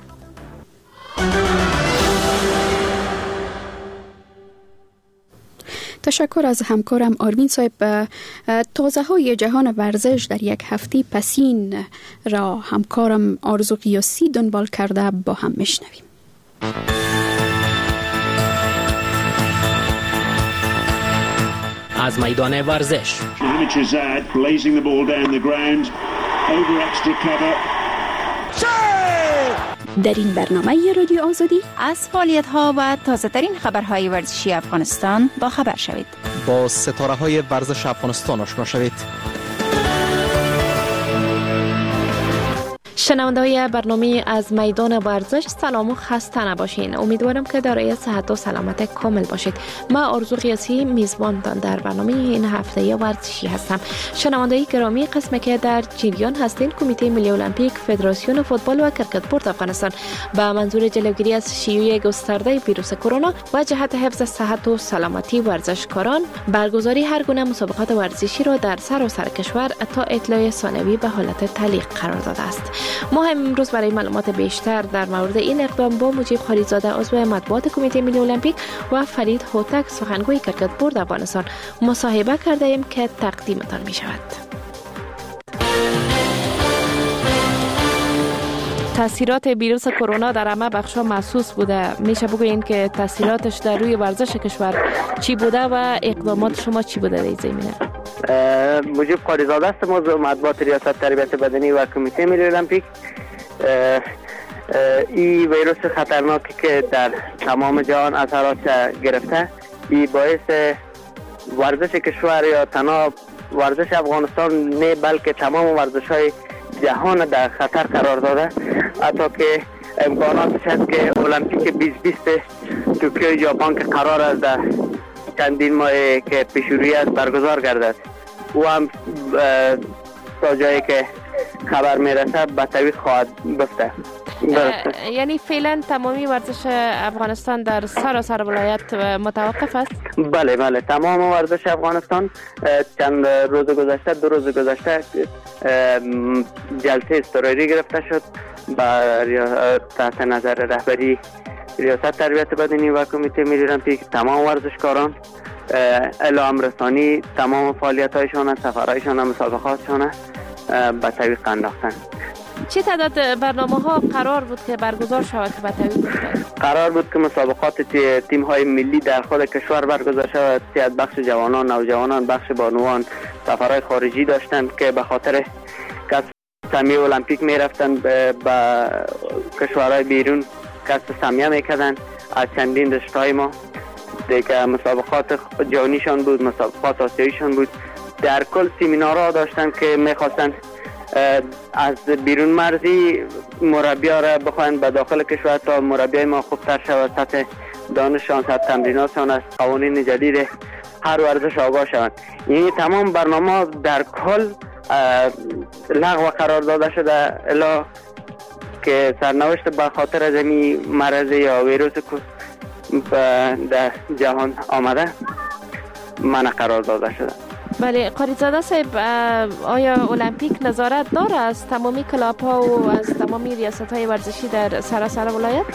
تشکر از همکارم آرمین صاحب. تازه های جهان ورزش در یک هفته پسین را همکارم آرزو قیاسی دنبال کرده، با هم میشنویم. از میدان ورزش در این برنامه رادیو آزادی از فعالیت ها و تازه ترین خبرهای ورزشی افغانستان با خبر شوید. با ستاره های ورزش افغانستان آشنا شوید. شنونده‌های برنامه از میدان ورزش، سلام و خسته نباشین. امیدوارم که دارای صحت و سلامت کامل باشید. من آرزو قیاسی میزبانتان در برنامه این هفته ورزشی هستم. شنونده‌های گرامی، قسمی که در جریان هستین، کمیته ملی المپیک، فدراسیون فوتبال و کرکت بورد افغانستان به منظور جلوگیری از شیوع گسترده ویروس کرونا و جهت حفظ صحت و سلامتی ورزشکاران برگزاری هر گونه مسابقات ورزشی را در سراسر کشور تا اطلاع ثانوی به حالت تعلیق قرار داده است. ما هم امروز برای معلومات بیشتر در مورد این اقدام با مجیب خالیزاده عضو مطبوعات کمیته ملی المپیک و فرید هوتک سخنگوی کرکت بورد افغانستان مصاحبه کرده ایم که تقدیمتان می شود. تاثیرات ویروس کرونا در همه بخش‌ها محسوس بوده. میشه بگوین که تاثیراتش در روی ورزش کشور چی بوده و اقدامات شما چی بوده در این زمینه؟ مجیب خالیزاده است، موضوع مطبوعات ریاست تربیت بدنی و کمیته ملی المپیک. این ویروس خطرناکی که در تمام جهان اثرات گرفته، این باعث ورزش کشور یا تنها ورزش افغانستان نه بلکه تمام ورزش‌های جهان در خطر قرار داده. حتی که امکاناتش هست که المپیک 2020 توکیو ژاپن که قرار است در چندین ماه که پیشروی است برگزار گردد، او هم تا جایی که خبر میرسه به تعویق خواهد گفته. یعنی فعلا تمامی ورزش افغانستان در سراسر ولایت متوقف است؟ بله تمام ورزش افغانستان چند روز گذشته 2 روز گذشته جلسه اضطراری گرفته شد تحت نظر رهبری ریاست تربیت بدنی و کمیته ملی المپیک. تمام ورزشکاران اعلام رسانی تمام فعالیت‌هایشان، سفرهایشان، مسابقاتشان به تعویق انداختن. چه تعداد برنامه‌ها قرار بود که برگزار شود که به تعویق افتاد؟ قرار بود که مسابقات تیم‌های ملی در خود کشور برگزار شود. از بخش جوانان، نوجوانان، بخش بانوان سفرهای خارجی داشتند که به خاطر کسب سهمیه المپیک می‌رفتند به کشورهای بیرون کسب سهمیه می‌کردند. از چندین رشته‌های ما دیگه مسابقات جهانیشان بود، مسابقات آسیاییشان بود. در کل سمینارها داشتن که می‌خواستند از بیرون مرزی مربی‌ها را بخواهند به داخل کشور تا مربیای ما خوبتر شود، سطح دانششان، سطح تمریناتشان از قوانین جدید هر ورزش آگاه شوند. یعنی تمام برنامه در کل لغو قرار داده شده الا که سرنوشت به خاطر از این مرض یا ویروس در جهان آمده منع قرار داده شده. بله قاریزاده صاحب، آیا المپیک نظارت داره از تمامی کلاب ها و از تمامی ریاست های ورزشی در سراسر ولایت؟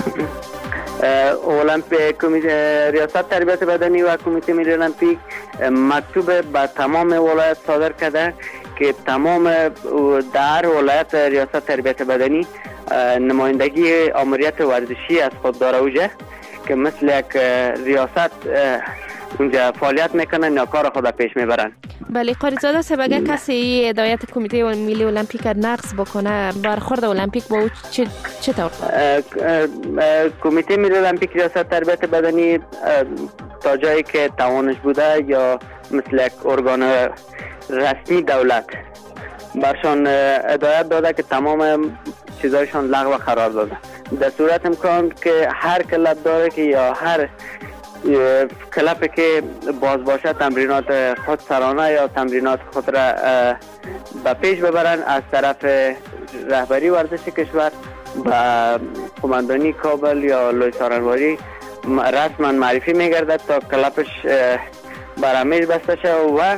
ریاست تربیت بدنی و کمیته ملی المپیک مکتوب به تمام ولایت صادر کرده که تمام در ولایت ریاست تربیت بدنی نمایندگی آمریت ورزشی از خود داره اوجه که مثل یک ریاست اونجا فعالیت میکنن یا کار خود پیش میبرن. بله قاریزاده صاحب، اگر کسی هدایت کمیته ملی المپیک نقض بکنه برخورد المپیک با او چه طور؟ کمیته ملی المپیک ریاست تربیت بدنی تا جایی که توانش بوده یا مثل یک ارگان رسمی دولت برشان هدایت داده که تمام چیزایشان لغو قرار داده. در صورت امکان که هر کلب داره که یا هر کلب که باز باشه تمرینات خود سرانه یا تمرینات خود را به پیش ببرن از طرف رهبری ورزش کشور و قماندانی کابل یا لوی سارنواری رسما معرفی میگردد تا کلبش برهمیش بسته شد و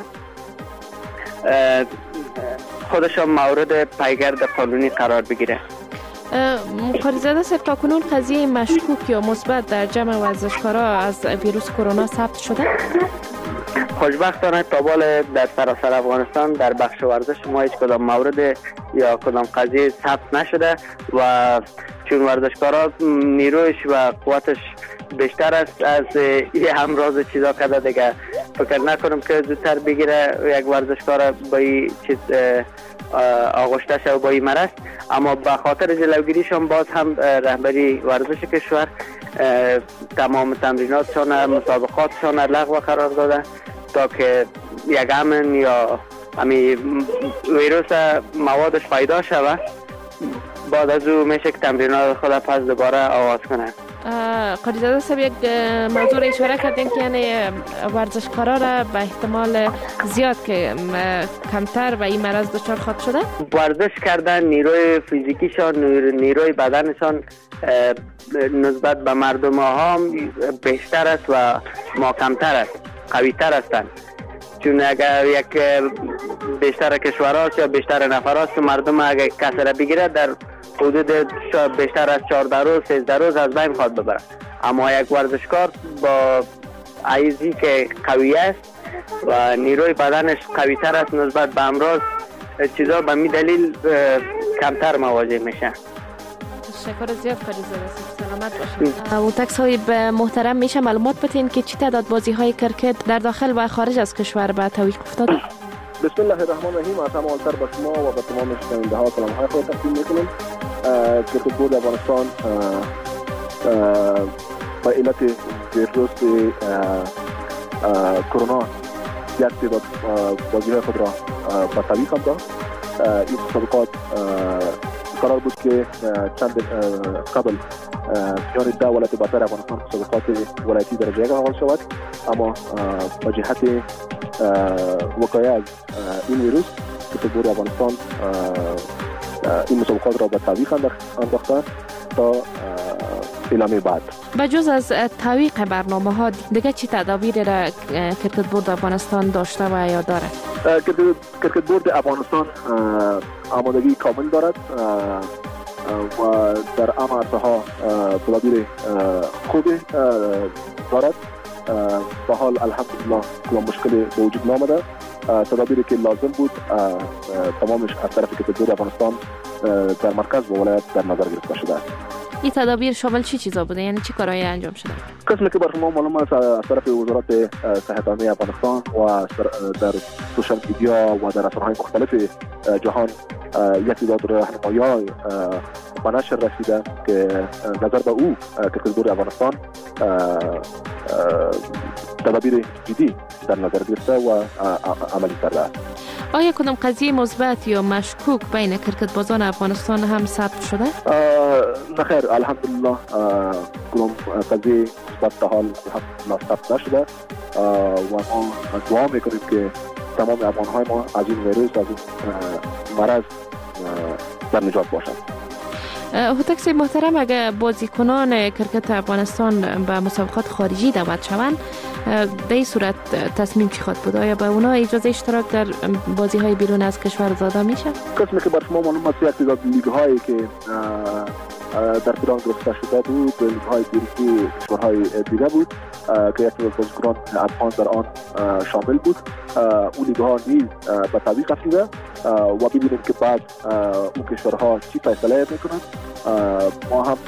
خودشان مورد پیگرد قانونی قرار بگیره. قاریزاده صاحب، تا کنون قضیه مشکوک یا مثبت در جمع ورزشکارا از ویروس کرونا ثبت شده؟ خوشبختانه تا بال در سراسر افغانستان در بخش ورزش ما هیچ کدام مورد یا کدام قضیه ثبت نشده و چون ورزشکارا نیرویش و قوتش بیشتر است از این امراض چیزا کرده دیگه فکر نکنم که زودتر بگیره یک ورزشکار با این چیز آغشته شد با این مرض، اما به خاطر جلوگیریشان باز هم رهبری ورزش کشور تمام تمریناتشان مسابقاتشان لغو قرار داده تا که یک امن یا ویروس موادش پیدا شود بعد از او میشه که تمرینات خود پس دوباره آغاز کنه. قاریزاده صاحب، یک موضوع اشاره کردین که یعنی ورزشکارا را به احتمال زیاد که کمتر به این مرض دچار خواهد شده. ورزش کردن نیروی فیزیکیشان، نیروی بدنشان نسبت به مردم ها بیشتر است و ما کمتر است، قوی تر هستند. چون اگر یک بیشتر کشورها یا بیشتر نفرات مردم اگر کسی را بگیره در حدود بیشتر از 14 روز 13 روز از بین خواهد ببره، اما یک ورزشکار با عیزی که قوی است و نیروی بدنش قوی تر است نسبت به امراض چیزا به می دلیل کمتر مواجه میشه. تشکر زیاد قاریزاده صاحب، سلامت باشید. و تک صاحب محترم، میشه معلومات بدین که چی تعداد بازی های کرکت در داخل و خارج از کشور به تعویق افتاده؟ بسم الله الرحمن الرحیم. از اولتر به شما و به تمام شنونده ها سلام های خود تقدیم میکنم. کرکت بورد افغانستان با علت ویروس کرونا یک تعداد بازی های خود را به تعویق انداخت. این مسابقات قرار بود که چند قبل میان 10 ولایت برتر افغانستان مسابقات ولایتی درجه یک آغاز شود، اما با جهت وقایع از این ویروس کرکت بورد افغانستان این مسابقات را به تعویق انداخته تا اعلام بعد. بجز از تعویق برنامه ها دیگه چی تدابیر را کرکت بورد افغانستان داشته و یا داره؟ کرکت بورد افغانستان آمادگی کامل دارد و در همه عرصه ها تدابیر خوبی دارد. به حال الحمدلله کدام مشکلی به وجود نامده. تدابیری که لازم بود تمامش از طرف کرکت بورد افغانستان در مرکز و ولایت در نظر گرفته شده است. این تدابیر شامل چی چیزا بوده؟ یعنی چی کارهایی انجام شده؟ قسمی که بر شما معلوم است از طرف وزارت صحت عامه افغانستان و در سوشال میدیا و در رسانه‌های مختلف جهان یک تعداد راهنمایی‌های به نشر رسیده که نظر به او کرکت بورد افغانستان تدابیر جدی در نظر گرفته و عملی کرده است. آیا کدام قضیه مثبت یا مشکوک بین کرکت بازان افغانستان هم ثبت شده؟ نخیر، الحمدلله کدام قضیه مثبت تا حال ثبت نشده و ما دعا میکنیم که تمام افغان‌های ما از این ویروس، از این مرض در نجات باشند. هوتک صاحب محترم، اگر بازیکنان کرکت افغانستان به مسابقات خارجی دعوت شوند، در این صورت تصمیم چی خواهد بود؟ آیا به اونا اجازه اشتراک در بازی های بیرون از کشور داده میشه؟ قسمی که بر شما معلوم است، یک تعداد لیگ هایی که در پیران گرفته شده بود، لیگ های دیگری کشورهای دیگه بود که یک تعداد بازیکنان افغان در آن شامل بود. اون لیگ ها نیز به تعویق رسیده و ببینیم که بعد اون کشورها چی فیصله میکنند. ما هم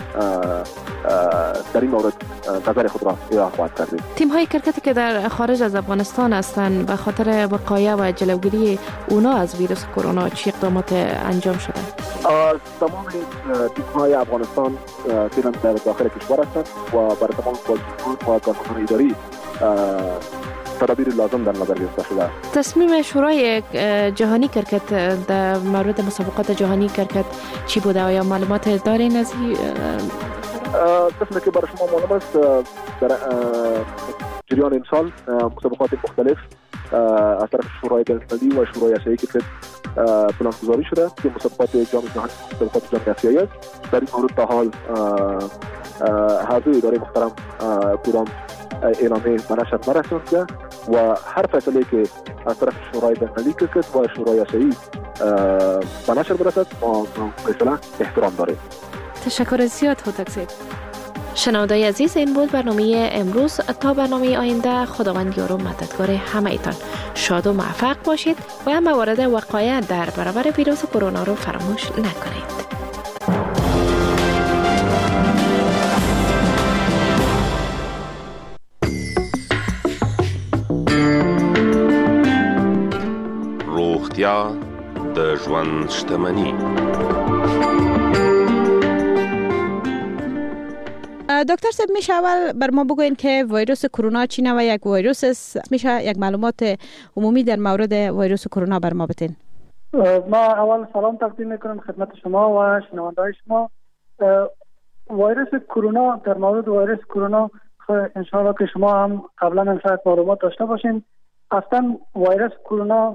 در این مورد نظر خود را ارائه خواهد کردیم. تیم های کرکتی که در خارج از افغانستان هستند، به خاطر وقایع و جلوگیری اونا از ویروس کرونا چی اقدامات انجام شده؟ تمام تیم های افغانستان فعلا در داخل کشور هستند و برای تمام بازیکنان و کارکنان اداری تدابیر لازم در نظر گرفته شده. تصمیم شورای جهانی کرکت در مورد مسابقات جهانی کرکت چی بوده؟ آیا معلومات دارین از قسمی که برای شما معلوم است، در جریان امسال مسابقات مختلف از طرف شورای بین‌المللی و شورای آسیایی کرکت پلان‌گذاری شده که مسابقات جام جهانی، مسابقات جام آسیایی است. در این مورد تا حال هر دو اداره محترم کدام اعلامیه به نشر نرسانده و هر فیصله که از طرف شورای بین‌المللی کرکت و شورای آسیایی به نشر برسد، ما فیصله احترام داریم. تشکر زیاد هوتک صاحب. شنوندای عزیز، این بود برنامه امروز. تا برنامه آینده، خداوند یار و مددگار همه ایتان. شاد و موفق باشید و موارد وقایع در برابر ویروس کرونا رو فراموش نکنید. روغتیا د ژوند شتمني. دکتر صاحب، میشه اول بر ما بگوین که ویروس کرونا چی نوع یک ویروس است؟ میشه یک معلومات عمومی در مورد ویروس کرونا بر ما بتین؟ ما اول سلام تقدیم میکنم خدمت شما و شنونده‌های شما. ویروس کرونا، در مورد ویروس کرونا انشاءالله که شما هم قبلا هم شاید معلومات داشته باشین. اصلا ویروس کرونا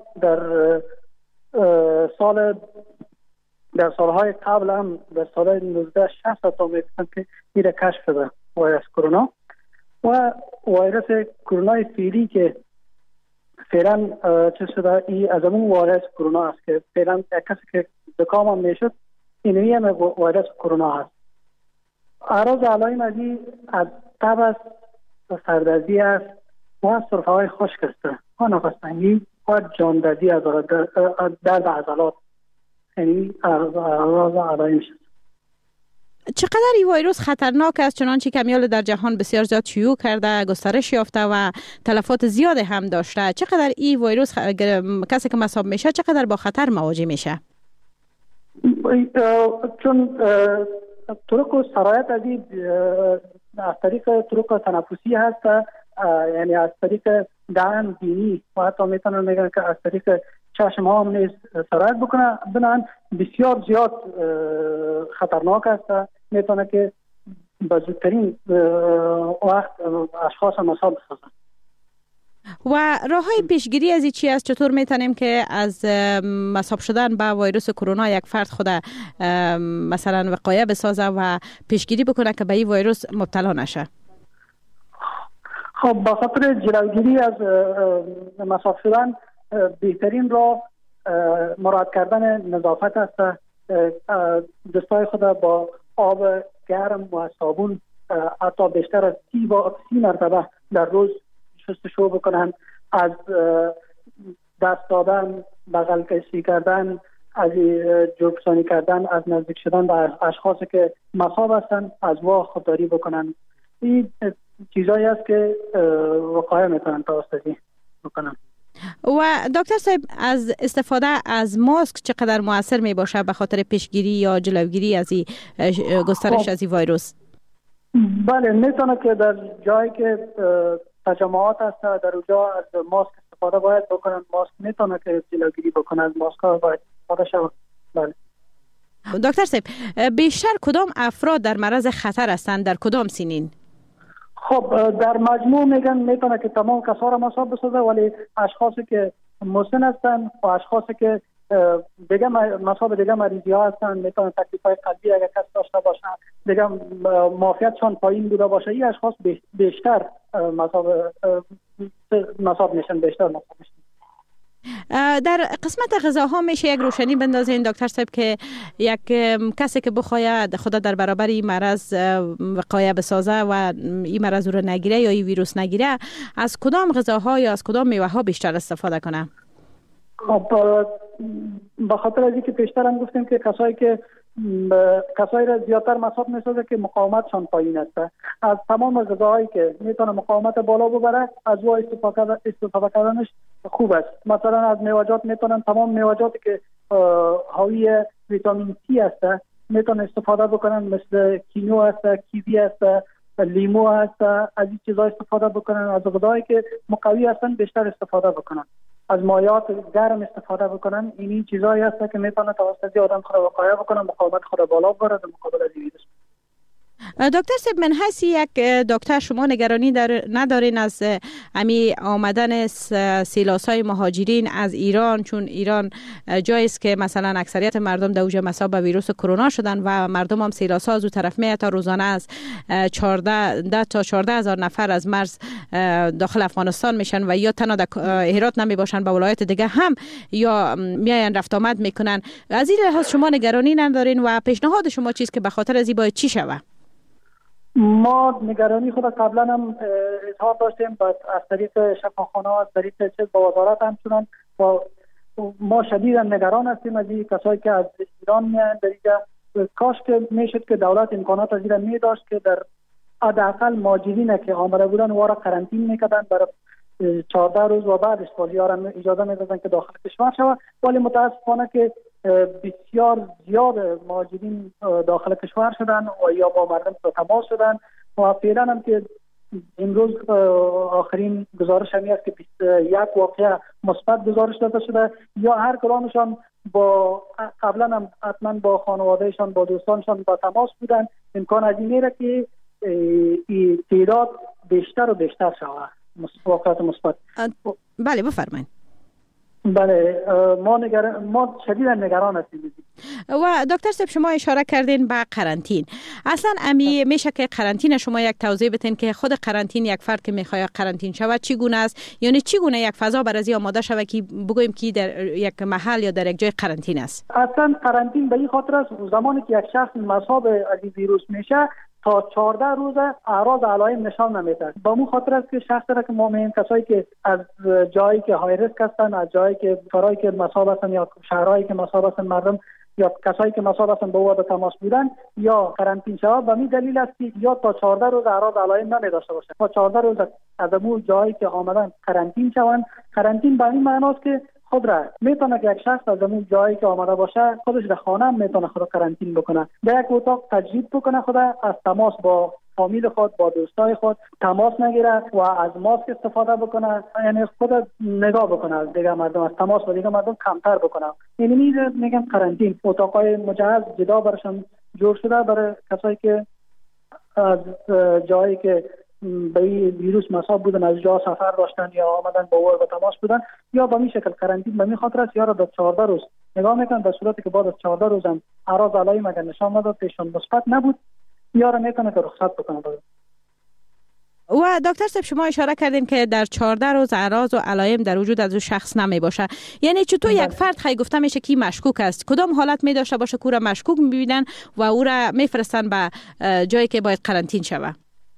در سالهای قبل هم در سال 1960 تا میگفتن که این کشف شده ویروس کرونا و ویروس کرونا فعلی که فعلا چه شده، این از همون ویروس کرونا است که فعلا کسی که زکام هم میشد اینوی هم ویروس کرونا هست. اعراض علائم از تب است، سردردی است و سرفه های خشک است و نفس تنگی و جاندردی از درد عضلات. یعنی اعراض علائم شد. چقدر این ویروس خطرناک است؟ چنانچه که میال در جهان بسیار زیاد شیوع کرده، گسترش یافته و تلفات زیاد هم داشته. چقدر این ویروس کسی که مصاب میشه چقدر با خطر مواجه میشه؟ چون طرق و سرایت از طریق طرق تنفسی هست، یعنی از طریق دهن، بینی و حتی میتونن میگن که از طریق چشم ها هم نیز سرایت بکنه. بنابراین بسیار زیاد خطرناک است، میتونه که به زودترین وقت اشخاص مصاب بسازن. و راه های پیشگیری از این چی است؟ چطور میتونیم که از مصاب شدن به ویروس کرونا یک فرد خود مثلا وقایع بسازه و پیشگیری بکنه که به این ویروس مبتلا نشه؟ خب با خاطر جلوگیری از مصاب شدن، بهترین راه مراعات کردن نظافت است. دستای خود با آب گرم و صابون حتی بیشتر از 30 مرتبه در روز شستشو بکنن. از دست دادن، بغل کشی کردن، از جوبسانی کردن، از نزدیک شدن به اشخاصی که مصاب هستند از وا خودداری بکنن. این چیزایی است که وقایع میتونن توسطی بکنن. و دکتر صاحب، از استفاده از ماسک چقدر مؤثر می باشه به خاطر پیشگیری یا جلوگیری از این گسترش از این ویروس؟ بله، میتونه که در جایی که تجمعات هست در اونجا از ماسک استفاده باید بکنن. ماسک میتونه که جلوگیری بکنه از ماسک ها باید استفاده شود. بله. دکتر صاحب، بیشتر کدام افراد در معرض خطر هستند، در کدام سنین؟ خب در مجموع میگن میتونه که تمام کسا را مصاب بسازه، ولی اشخاصی که مسن هستن و اشخاصی که دیگه مصاب دیگه مریضی ها هستن، میتونه تکلیف های قلبی اگر کس داشته باشن، دیگه معافیتشان پایین بوده باشه، این اشخاص بیشتر مصاب میشن، بیشتر مصاب میشن. در قسمت غذاها میشه یک روشنی بندازین دکتر صاحب که یک کسی که بخواید خدا در برابر این مرض وقایه بسازه و این مرض رو نگیره یا این ویروس نگیره، از کدام غذاها یا از کدام میوه ها بیشتر استفاده کنه؟ خب به خاطر از اینکه پیشتر هم گفتیم که کسایی را زیادتر مصاب میسازه که مقاومتشان پایین است. از تمام غذاهایی که میتونه مقاومت بالا ببره از او استفاده کردنش خوب است. مثلا از میوه‌جات میتونن تمام میوه‌جاتی که حاوی ویتامین سی است میتونن استفاده بکنن، مثل کینو است، کیوی است، لیمو است، از این چیزا استفاده بکنن. از غذاهایی که مقوی هستن بیشتر استفاده بکنن. از مایعات گرم استفاده بکنن. این چیزایی هست که میتونه توسط آدم خود وقایه بکنه، مقاومت خود بالا ببره در مقابل از ویروس. دکتر صاحب، من حیث یک دکتر شما نگرانی ندارین از امی آمدن سیلاسای مهاجرین از ایران؟ چون ایران جایی است که مثلا اکثریت مردم در اوج مصاب به ویروس کرونا شدن و مردم هم سیلاسا از اون طرف میاد تا روزانه از 14 تا 14,000 نفر از مرز داخل افغانستان میشن و یا تنها در هرات نمی باشن، به ولایت دیگه هم یا میاین رفت آمد میکنن. از این لحاظ شما نگرانی ندارین و پیشنهاد شما چیست که به خاطر از این باید چی شود؟ ما نگرانی خود قبلا هم اظهار داشتیم از طریق شفاخانه ها، از طریق با وزارت هم چونن و ما شدیدا نگران هستیم از این کسایی که از ایران میان. در اینجا کاش که میشد که دولت امکانات از ایران می داشت که در حداقل مهاجرین که آمده بودن وارا قرنطینه میکردن برای 14 روز و بعدش بازیارم اجازه میدادن که داخل کشور شود، ولی متاسفانه که بسیار زیاد مهاجرین داخل کشور شدن و یا با مردم تماس شدن و فعلا هم که امروز آخرین گزارش همی است که 21 واقعه مثبت گزارش داده شده، یا هر کدامشان با قبلا هم حتما با خانوادهشان با دوستانشان با تماس بودن. امکان از این میره که تعداد بیشتر و بیشتر شود واقعات مثبت. بله بفرمایید. بله ما شدیدا نگران هستیم. و دکتر صاحب شما اشاره کردین به قرنطین. اصلا امی میشه که قرنطین شما یک توضیح بدین که خود قرنطین یک فرد که میخواد قرنطین شود چگونه است؟ یعنی چگونه یک فضا برای آماده شود که بگوییم که در یک محل یا در یک جای قرنطین است؟ اصلا قرنطین به این خاطر است زمانی که یک شخص مصاب از این ویروس میشه تا 14 روز اعراض علائم نشان نمیده. با مو خاطر است که شخص را که ما میگیم کسایی که از جایی که های ریسک هستن، از جایی که فرای که مصاب هستن یا شهرهایی که مصاب هستن مردم یا کسایی که مصاب هستن با او به تماس بودن یا قرنطین شود، به این دلیل است که یا تا 14 روز اعراض علائم نمیداشته باشه. تا 14 روز از اون جایی که آمدن قرنطین شوند. قرنطین به این معنی است که خود را میتونه که یک شخص از اون جایی که آمده باشه خودش در خانه میتونه خود قرنطین بکنه، در یک اتاق تجدید بکنه، خود از تماس با فامیل خود با دوستای خود تماس نگیره و از ماسک استفاده بکنه، یعنی خود نگاه بکنه از دیگه مردم، از تماس با دیگه مردم کمتر بکنه. یعنی میگم قرنطین اتاقای مجهز جدا برشان جور شده برای کسایی که از جایی که به ویروس مصاب بودن از جا سفر داشتن یا آمدن با او به تماس بودن، یا به این شکل قرنطین به این خاطر است یا را در 14 روز نگاه میکنن. در صورتی که بعد از 14 روز هم اعراض علائم اگر نشان نداد پیشان مثبت نبود یا را میتونه که رخصت بکنه. و دکتر صاحب شما اشاره کردین که در 14 روز اعراض و علائم در وجود از اون شخص نمی باشه. یعنی چطور یک فرد خیلی گفته میشه که مشکوک است؟ کدام حالت می داشته باشه که او را مشکوک میبینن و او را میفرستن به جایی که باید قرنطین شود؟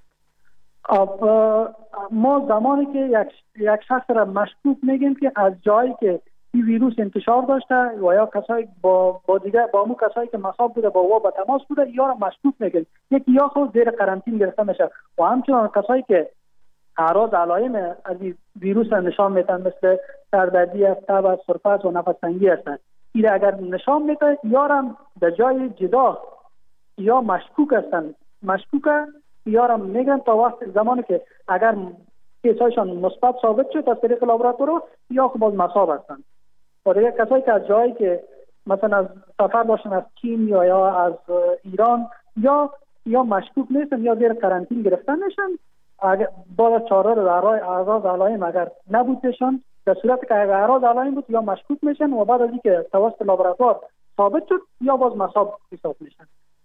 ما زمانی که یک شخص را مشکوک میگیم که از جایی که این ویروس انتشار داشته و یا کسایی با دیگه با مو کسایی که مصاب بوده با او با تماس بوده یا را مشکوک میگیم، یکی یا خود زیر قرنطین گرفته میشه. و همچنان کسایی که اعراض علائم از این ویروس نشان میدن مثل سردردی است، تب است، سرفه و نفس تنگی هستند، این اگر نشان میده یا را در جای جدا یا مشکوک هستند، مشکوکه یا را میگن تا وقت زمانی که اگر کیسایشان مثبت ثابت شد از طریق لابراتوار یا خب باز مصاب هستند. و دیگه کسایی که از جایی که مثلا از سفر داشتن از چین یا از ایران یا مشکوک نیستن یا زیر قرنطینه گرفتن میشن، با چاره رو برای اعراض علائم اگر نبودشان، در صورتی که اگر اعراض علائم بود یا مشکوک میشن و بعد از اینکه توسط لابراتوار ثابت شد یا باز مصاب حساب میشن.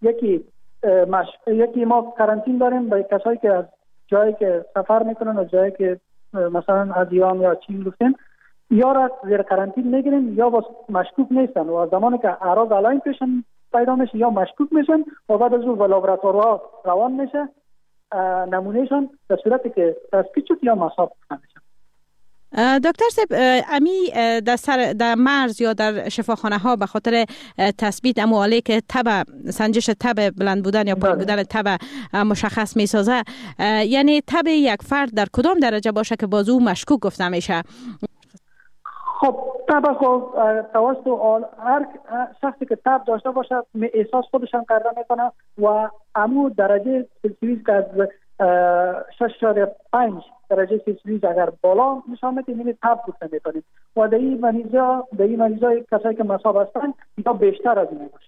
یکی ما قرنطینه داریم برای کسایی که از جایی که سفر میکنن، از جایی که مثلا از ایران یا چین گفتن، یا را زیر قرنطینه میگیریم یا باز مشکوک نیستن و زمانی که اعراض علائم پیشن پیدا میشه یا مشکوک میشن و بعد از اون به لابراتوارها روان میشه، نمونهشان در صورتی که تثبیت شد یا مصاب میشن. دکتر صاحب، امی در مرز یا در شفاخانه ها به خاطر تثبیت اموالی که سنجش تب بلند بودن یا پایین بودن تب مشخص می سازه، یعنی تب یک فرد در کدام درجه باشه که بازو مشکوک گفته میشه؟ خب تب خب توسط هر شخصی که تب داشته باشه احساس خودشان کرده میکنه و امو درجه سلسیوس که از 6.5 درجه سلسیوس اگر بالا نشان میده یعنی تب گفته میکنیم و در این مریضا کسایی که مصاب هستن یا بیشتر از این باشه.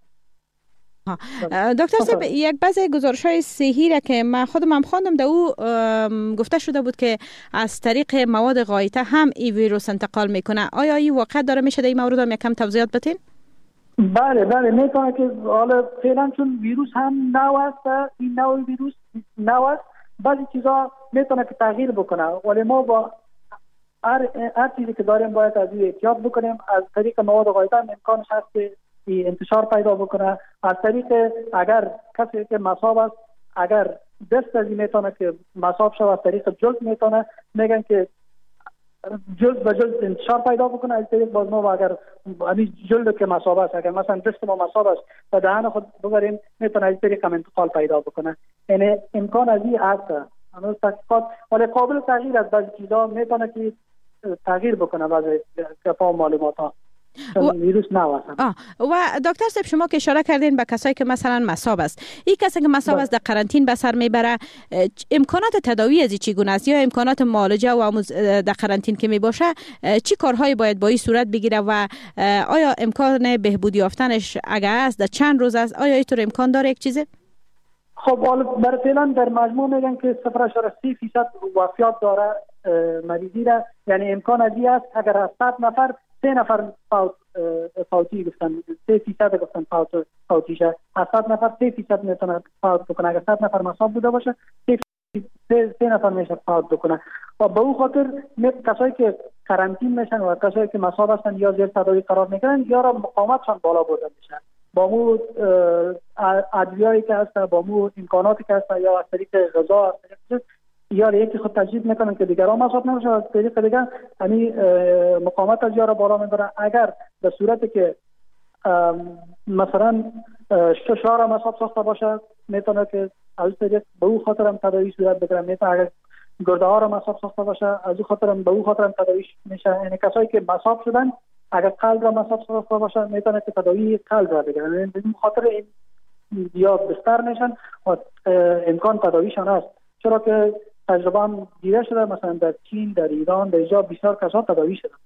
دکتر صاحب، یک بعضی گزارش‌های صحی را که من خودم خواندم در او گفته شده بود که از طریق مواد غایطه هم این ویروس انتقال میکنه. آیا این واقع داره میشه در این مورد هم یکم توضیحات بدین؟ بله میتونه که حالا فعلا چون ویروس هم نو است، این نوع ویروس نو است، بعضی چیزا میتونه که تغییر بکنه، ولی ما با هر چیزی که داریم باید از این احتیاط بکنیم. از طریق مواد غایطه امکانش هست که انتشار پیدا بکنه. از طریق اگر کسی که مصاب است اگر دست از این میتونه که مصاب شود، از طریق جلد میتونه، میگن که جلد به جلد انتشار پیدا بکنه. از طریق باز ما اگر همین جلد که مصاب است، اگر مثلا دست ما مصاب است و دهن خود ببریم، میتونه از طریق انتقال پیدا بکنه. یعنی امکان از این هست. هنوز تحقیقات ولی قابل تغییر است. بعضی چیزا میتونه که تغییر بکنه بعضی کفا معلومات ها. ویروس و دکتر صاحب، شما که اشاره کردین به کسایی که مثلا مصاب است، این کسی که مصاب است در قرنطینه به سر میبره، امکانات تداوی از چگونه است یا امکانات معالجه و در قرنطینه که میباشه چی کارهایی باید با این صورت بگیره و آیا امکان بهبودی یافتنش اگر است در چند روز است؟ آیا اینطور امکان داره یک چیزی؟ خب برای فعلا در مجموع میگن که 0.3% وفیات داره مریضی را، یعنی امکان از این است اگر از 100 نفر 3 نفر فوتی گفتن، 3% گفتن فوتیشه، از 100 نفر 3% میتونه فوت بکنه. اگر 100 نفر مصاب بوده باشه 3 نفر میشه فوت بکنه. و به او خاطر کسایی که قرنطینه میشن و کسایی که مصاب هستن یا زیر تداوی قرار میگیرن یا را مقاومتشان بالا برده میشن، با مو ادویه‌ای که هست، با مو امکاناتی که هست، یا از طریق غذا، از طریق یا یکی خود تجدید میکنن که دیگران مصاب نمیشه، از طریق دیگر یعنی مقاومت از یارا بالا میبره. اگر به صورتی که مثلا ششار مصاب ساخته باشه میتونه که از طریق به او خاطر هم تداوی صورت بگیره. میتونه اگر گرده ها را مصاب ساخته باشه از او خاطر هم به او خاطر هم تداوی میشه. یعنی کسایی که مصاب شدن اگر قلب را مصاب ساخته باشه میتونه که تداوی قلب را بگیره. یعنی به خاطر این یا بستر میشن و امکان تداویشان است، چرا که تجربه هم دیده شده مثلا در چین، در ایران، در اینجا بسیار کسا تداوی شدن.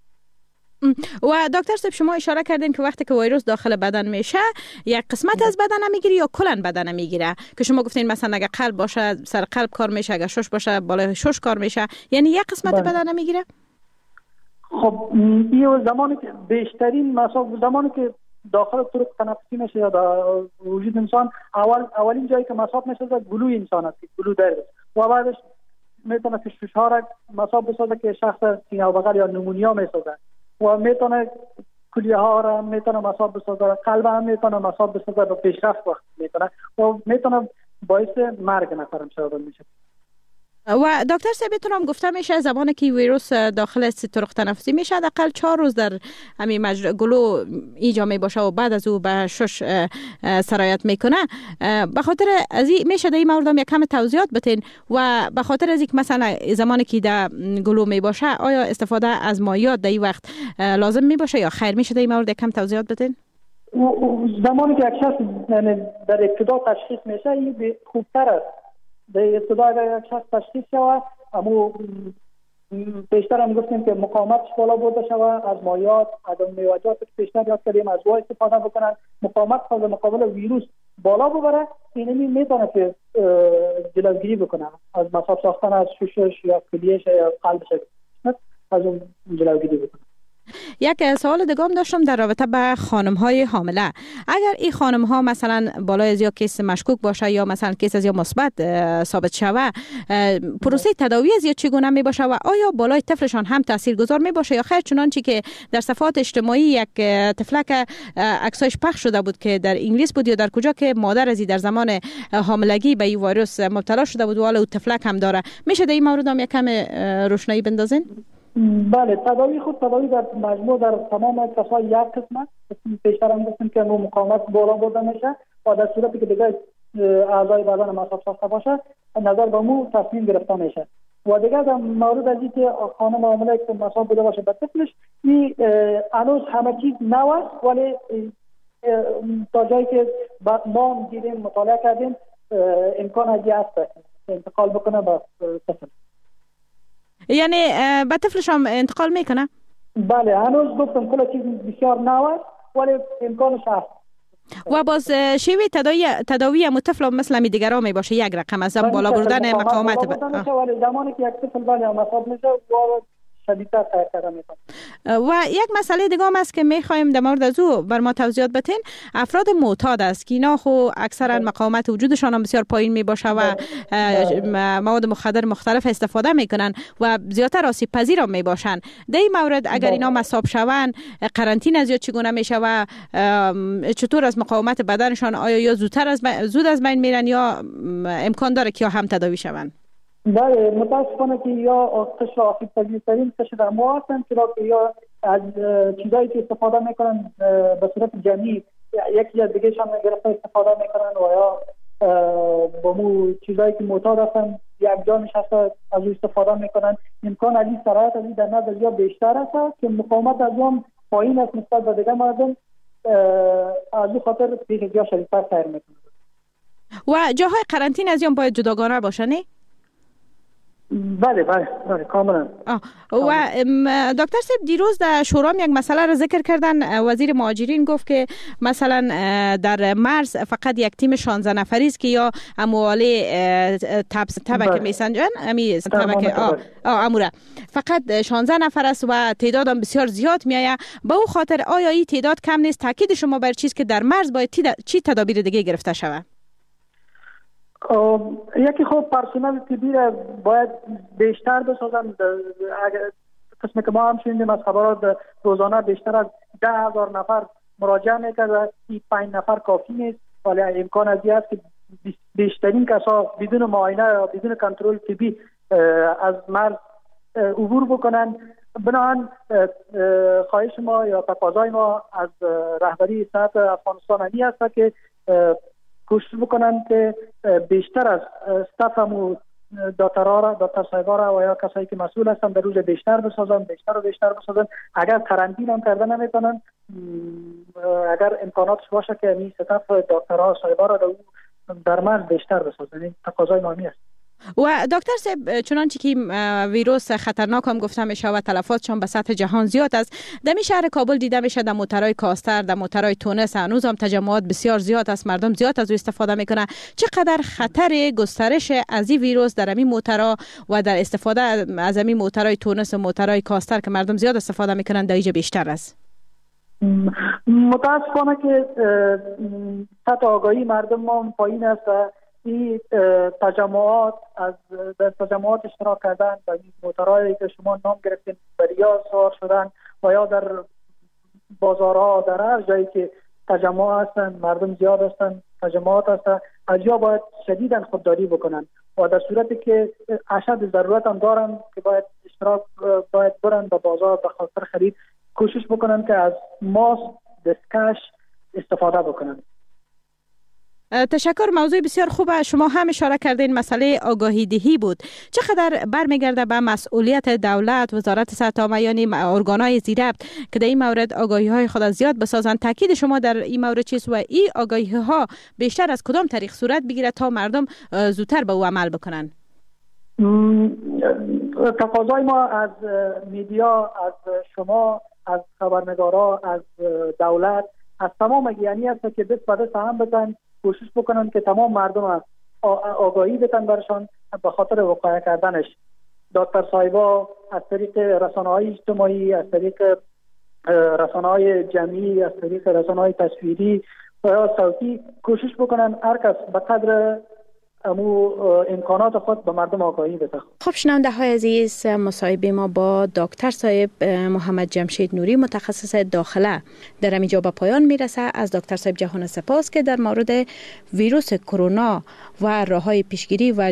و دکتر صاحب، شما اشاره کردین که وقتی که ویروس داخل بدن میشه یک قسمت از بدن میگیره یا کلا بدن میگیره، که شما گفتین مثلا اگر قلب باشه سر قلب کار میشه، اگر شش باشه بالای شش کار میشه، یعنی یک قسمت بدن میگیره. خب این زمانی که بیشترین مصاب زمانی که داخل طرق تنفسی میشه یا در وجود انسان، اولین جایی که مصاب میشه گلوی انسان است، گلو درد، و بعدش میتونه که فشار مصاب بسازه که شخص سینه و بغل یا نمونیا میسازه، و میتونه کلیه ها را میتونه مصاب بسازه، قلب هم میتونه مصاب بسازه، به پیشرفت وقت میتونه و میتونه باعث مرگ نفرم شده میشه. و دکتر صاحب هم گفته میشه زمانی که ویروس داخل طرق تنفسی میشه حداقل 4 روز در همین گلو ایجا می باشه و بعد از او به شش سرایت میکنه. به خاطر از این میشه در این مورد هم یک کم توضیحات بتین و به خاطر از اینکه مثلا زمانی که در گلو می باشه آیا استفاده از مایعات در این وقت لازم می باشه یا خیر میشه در این مورد یک کم توضیحات بتین؟ زمانی که یک شخص در ابتدا تشخیص میشه این خوبتر است. در ابتدا اگر یک شخص تشخیص شود اما پیشتر هم گفتیم که مقاومتش بالا برده شود، از مایعات، عدم میوجات که پیشتر یاد کردیم از وای استفاده بکنن، مقاومت خود مقابل ویروس بالا ببره، اینمی میتونه که جلوگیری بکنه از مصاب ساختن از شوشش یا کلیهش یا قلبش، از اون جلوگیری بکنه. یک سوال دیگه هم داشتم در رابطه با خانم‌های حامله. اگر این خانم‌ها مثلا بالای از یا کیس مشکوک باشه یا مثلا کیس از یا مثبت ثابت شوه، پروسه تداوی از یا چگونه می باشه و آیا بالای طفلشان هم تاثیرگذار می باشه یا خیر؟ چنانچه که در صفحات اجتماعی یک طفلک عکسایش پخش شده بود که در انگلیس بود یا در کجا که مادر ازی در زمان حاملگی به این ویروس مبتلا شده بود و حالا طفلک هم داره. میشه در این مورد هم یک کم روشنایی بندازین؟ بله، تداوی در مجموع در تمام کسای یک قسمت پیشتر هم گفتیم که مقاومت بالا برده میشه و در صورتی که دیگه اعضای بدن مصاب ساخته باشه نظر به مو تصمیم گرفته میشه. و دیگه در مورد از اینکه خانم حامله که مصاب بوده باشه به طفلش، این هنوز همه چیز نو است، ولی تا جایی که ما دیدیم مطالعه کردیم امکان از این هست انتقال بکنه به طفل. یعنی به طفلش هم انتقال میکنه؟ بله، هنوز گفتم کل چیز بسیار نو است ولی امکانش هست. و باز شیوه تداوی طفل مثل دیگران می باشه یک رقم از بالا بردن مقاومت ولی زمانی که یک طفل بله مصاب میشه و شدیدتر تاثیر میکنه. و یک مسئله دیگه هم است که میخوایم در مورد از او بر ما توضیحات بدین. افراد معتاد است که اینا خو اکثرا مقاومت وجودشان هم بسیار پایین می باشه و مواد مخدر مختلف استفاده میکنن و زیادتر آسیب پذیر هم می باشن. در این مورد اگر اینا مصاب شوند قرنطینه از چگونه میشه و چطور از مقاومت بدنشان آیا یا زود از بین میرن یا امکان داره که هم تداوی شوند؟ بله، متاسفانه که یا قشر آسیب پذیرترین قشر در ما هستن که یا از چیزایی که استفاده میکنن به صورت جمعی یکی از دیگه شان گرفته استفاده میکنن و یا با مو چیزایی که معتاد هستن یک جا نشسته از او استفاده میکنن. امکان از این سرعت از این در نظر یا بیشتر است که مقاومت از اون پایین است نسبت به دیگه مردم، از او خاطر پیش یا شدیدتر تاثیر میکنه. و جاهای قرنطینه از اون باید جداگانه باشه نه؟ بله کاملا. و دکتر صاحب دیروز در شورا یک مسئله را ذکر کردن. وزیر مهاجرین گفت که مثلا در مرز فقط یک تیم 16 نفری است که یا اموالی تبک میسنجن اموره فقط 16 نفر است و تعداد هم بسیار زیاد میآید. به او خاطر آیا این تعداد کم نیست؟ تاکید شما بر چیز که در مرز باید چی تدابیر دیگه گرفته شود؟ یکی خب پرسنل طبی را باید بیشتر بسازن. قسمی که ما هم شنیدیم از خبرات روزانه بیشتر از 10,000 نفر مراجعه میکرد، 5 نفر کافی نیست، ولی امکان از این است که بیشترین کسا بدون معاینه یا بدون کنترل طبی از مرز عبور بکنن. بنابراین خواهش ما یا تقاضای ما از رهبری صحت افغانستان این است که کوشش بکنن که بیشتر از استافمو دکتر صاحبا و یا کسایی که مسئول هستن در روز بیشتر بسازن. اگر قرنطینه هم کردن نمیتونن، اگر امکاناتش باشه که این استاف دکترها صاحبا را در مرز بیشتر بسازن. این تقاضای ما است. و دکتر صاحب چنانچه که ویروس خطرناک هم گفته میشه و تلفاتشان به سطح جهان زیاد است، در شهر کابل دیده میشه در موترهای کاستر، در موترهای تونس هنوز هم تجمعات بسیار زیاد است، مردم زیاد از او استفاده میکنن. چقدر خطر گسترش از این ویروس در این موترها و در استفاده از این موترهای تونس و موترهای کاستر که مردم زیاد استفاده میکنن در اینجا بیشتر است؟ متاسفانه که سطح آگاهی مردم ما پایین است. این تجمعات در تجمعات اشتراک کردن و این موترهایی که شما نام گرفتین بریا سوار شدن و یا در بازارها در هر جایی که تجمع هستن مردم زیاد هستن تجمعات هستن از جا باید شدیداً خودداری بکنن و در صورتی که اشد ضرورت هم دارن که باید اشتراک باید برن به بازار به خاطر خرید کوشش بکنن که از ماسک دستکش استفاده بکنن. تشکر. موضوع بسیار خوبه. شما هم اشاره کردین مسئله آگاهی دهی بود. چقدر برمیگرده به مسئولیت دولت، وزارت صحت عامه یعنی ارگان‌های زیربط که در این مورد آگاهی‌های خود زیاد بسازن؟ تاکید شما در این مورد چیست و این آگاهی‌ها بیشتر از کدام طریق صورت بگیره تا مردم زودتر به او عمل بکنن؟ تقاضای ما از میدیا، از شما، از خبرنگارا، از دولت، از تمام یعنی است که دست به دست هم بزن، کوشش بکنن که تمام مردم آگاهی بدن برشان به خاطر وقایع کردنش. دکتر صاحبا از طریق رسانه‌های اجتماعی، از طریق رسانه‌های جمعی، از طریق رسانه‌های تصویری و صوتی کوشش بکنن هر کس به قدر امکانات خود به مردم آگاهی بده. خب شنونده های عزیز، مصاحبه ما با دکتر صاحب محمد جمشید نوری متخصص داخله در اینجا به پایان میرسه. از دکتر صاحب جهان سپاس که در مورد ویروس کرونا و راه‌های پیشگیری و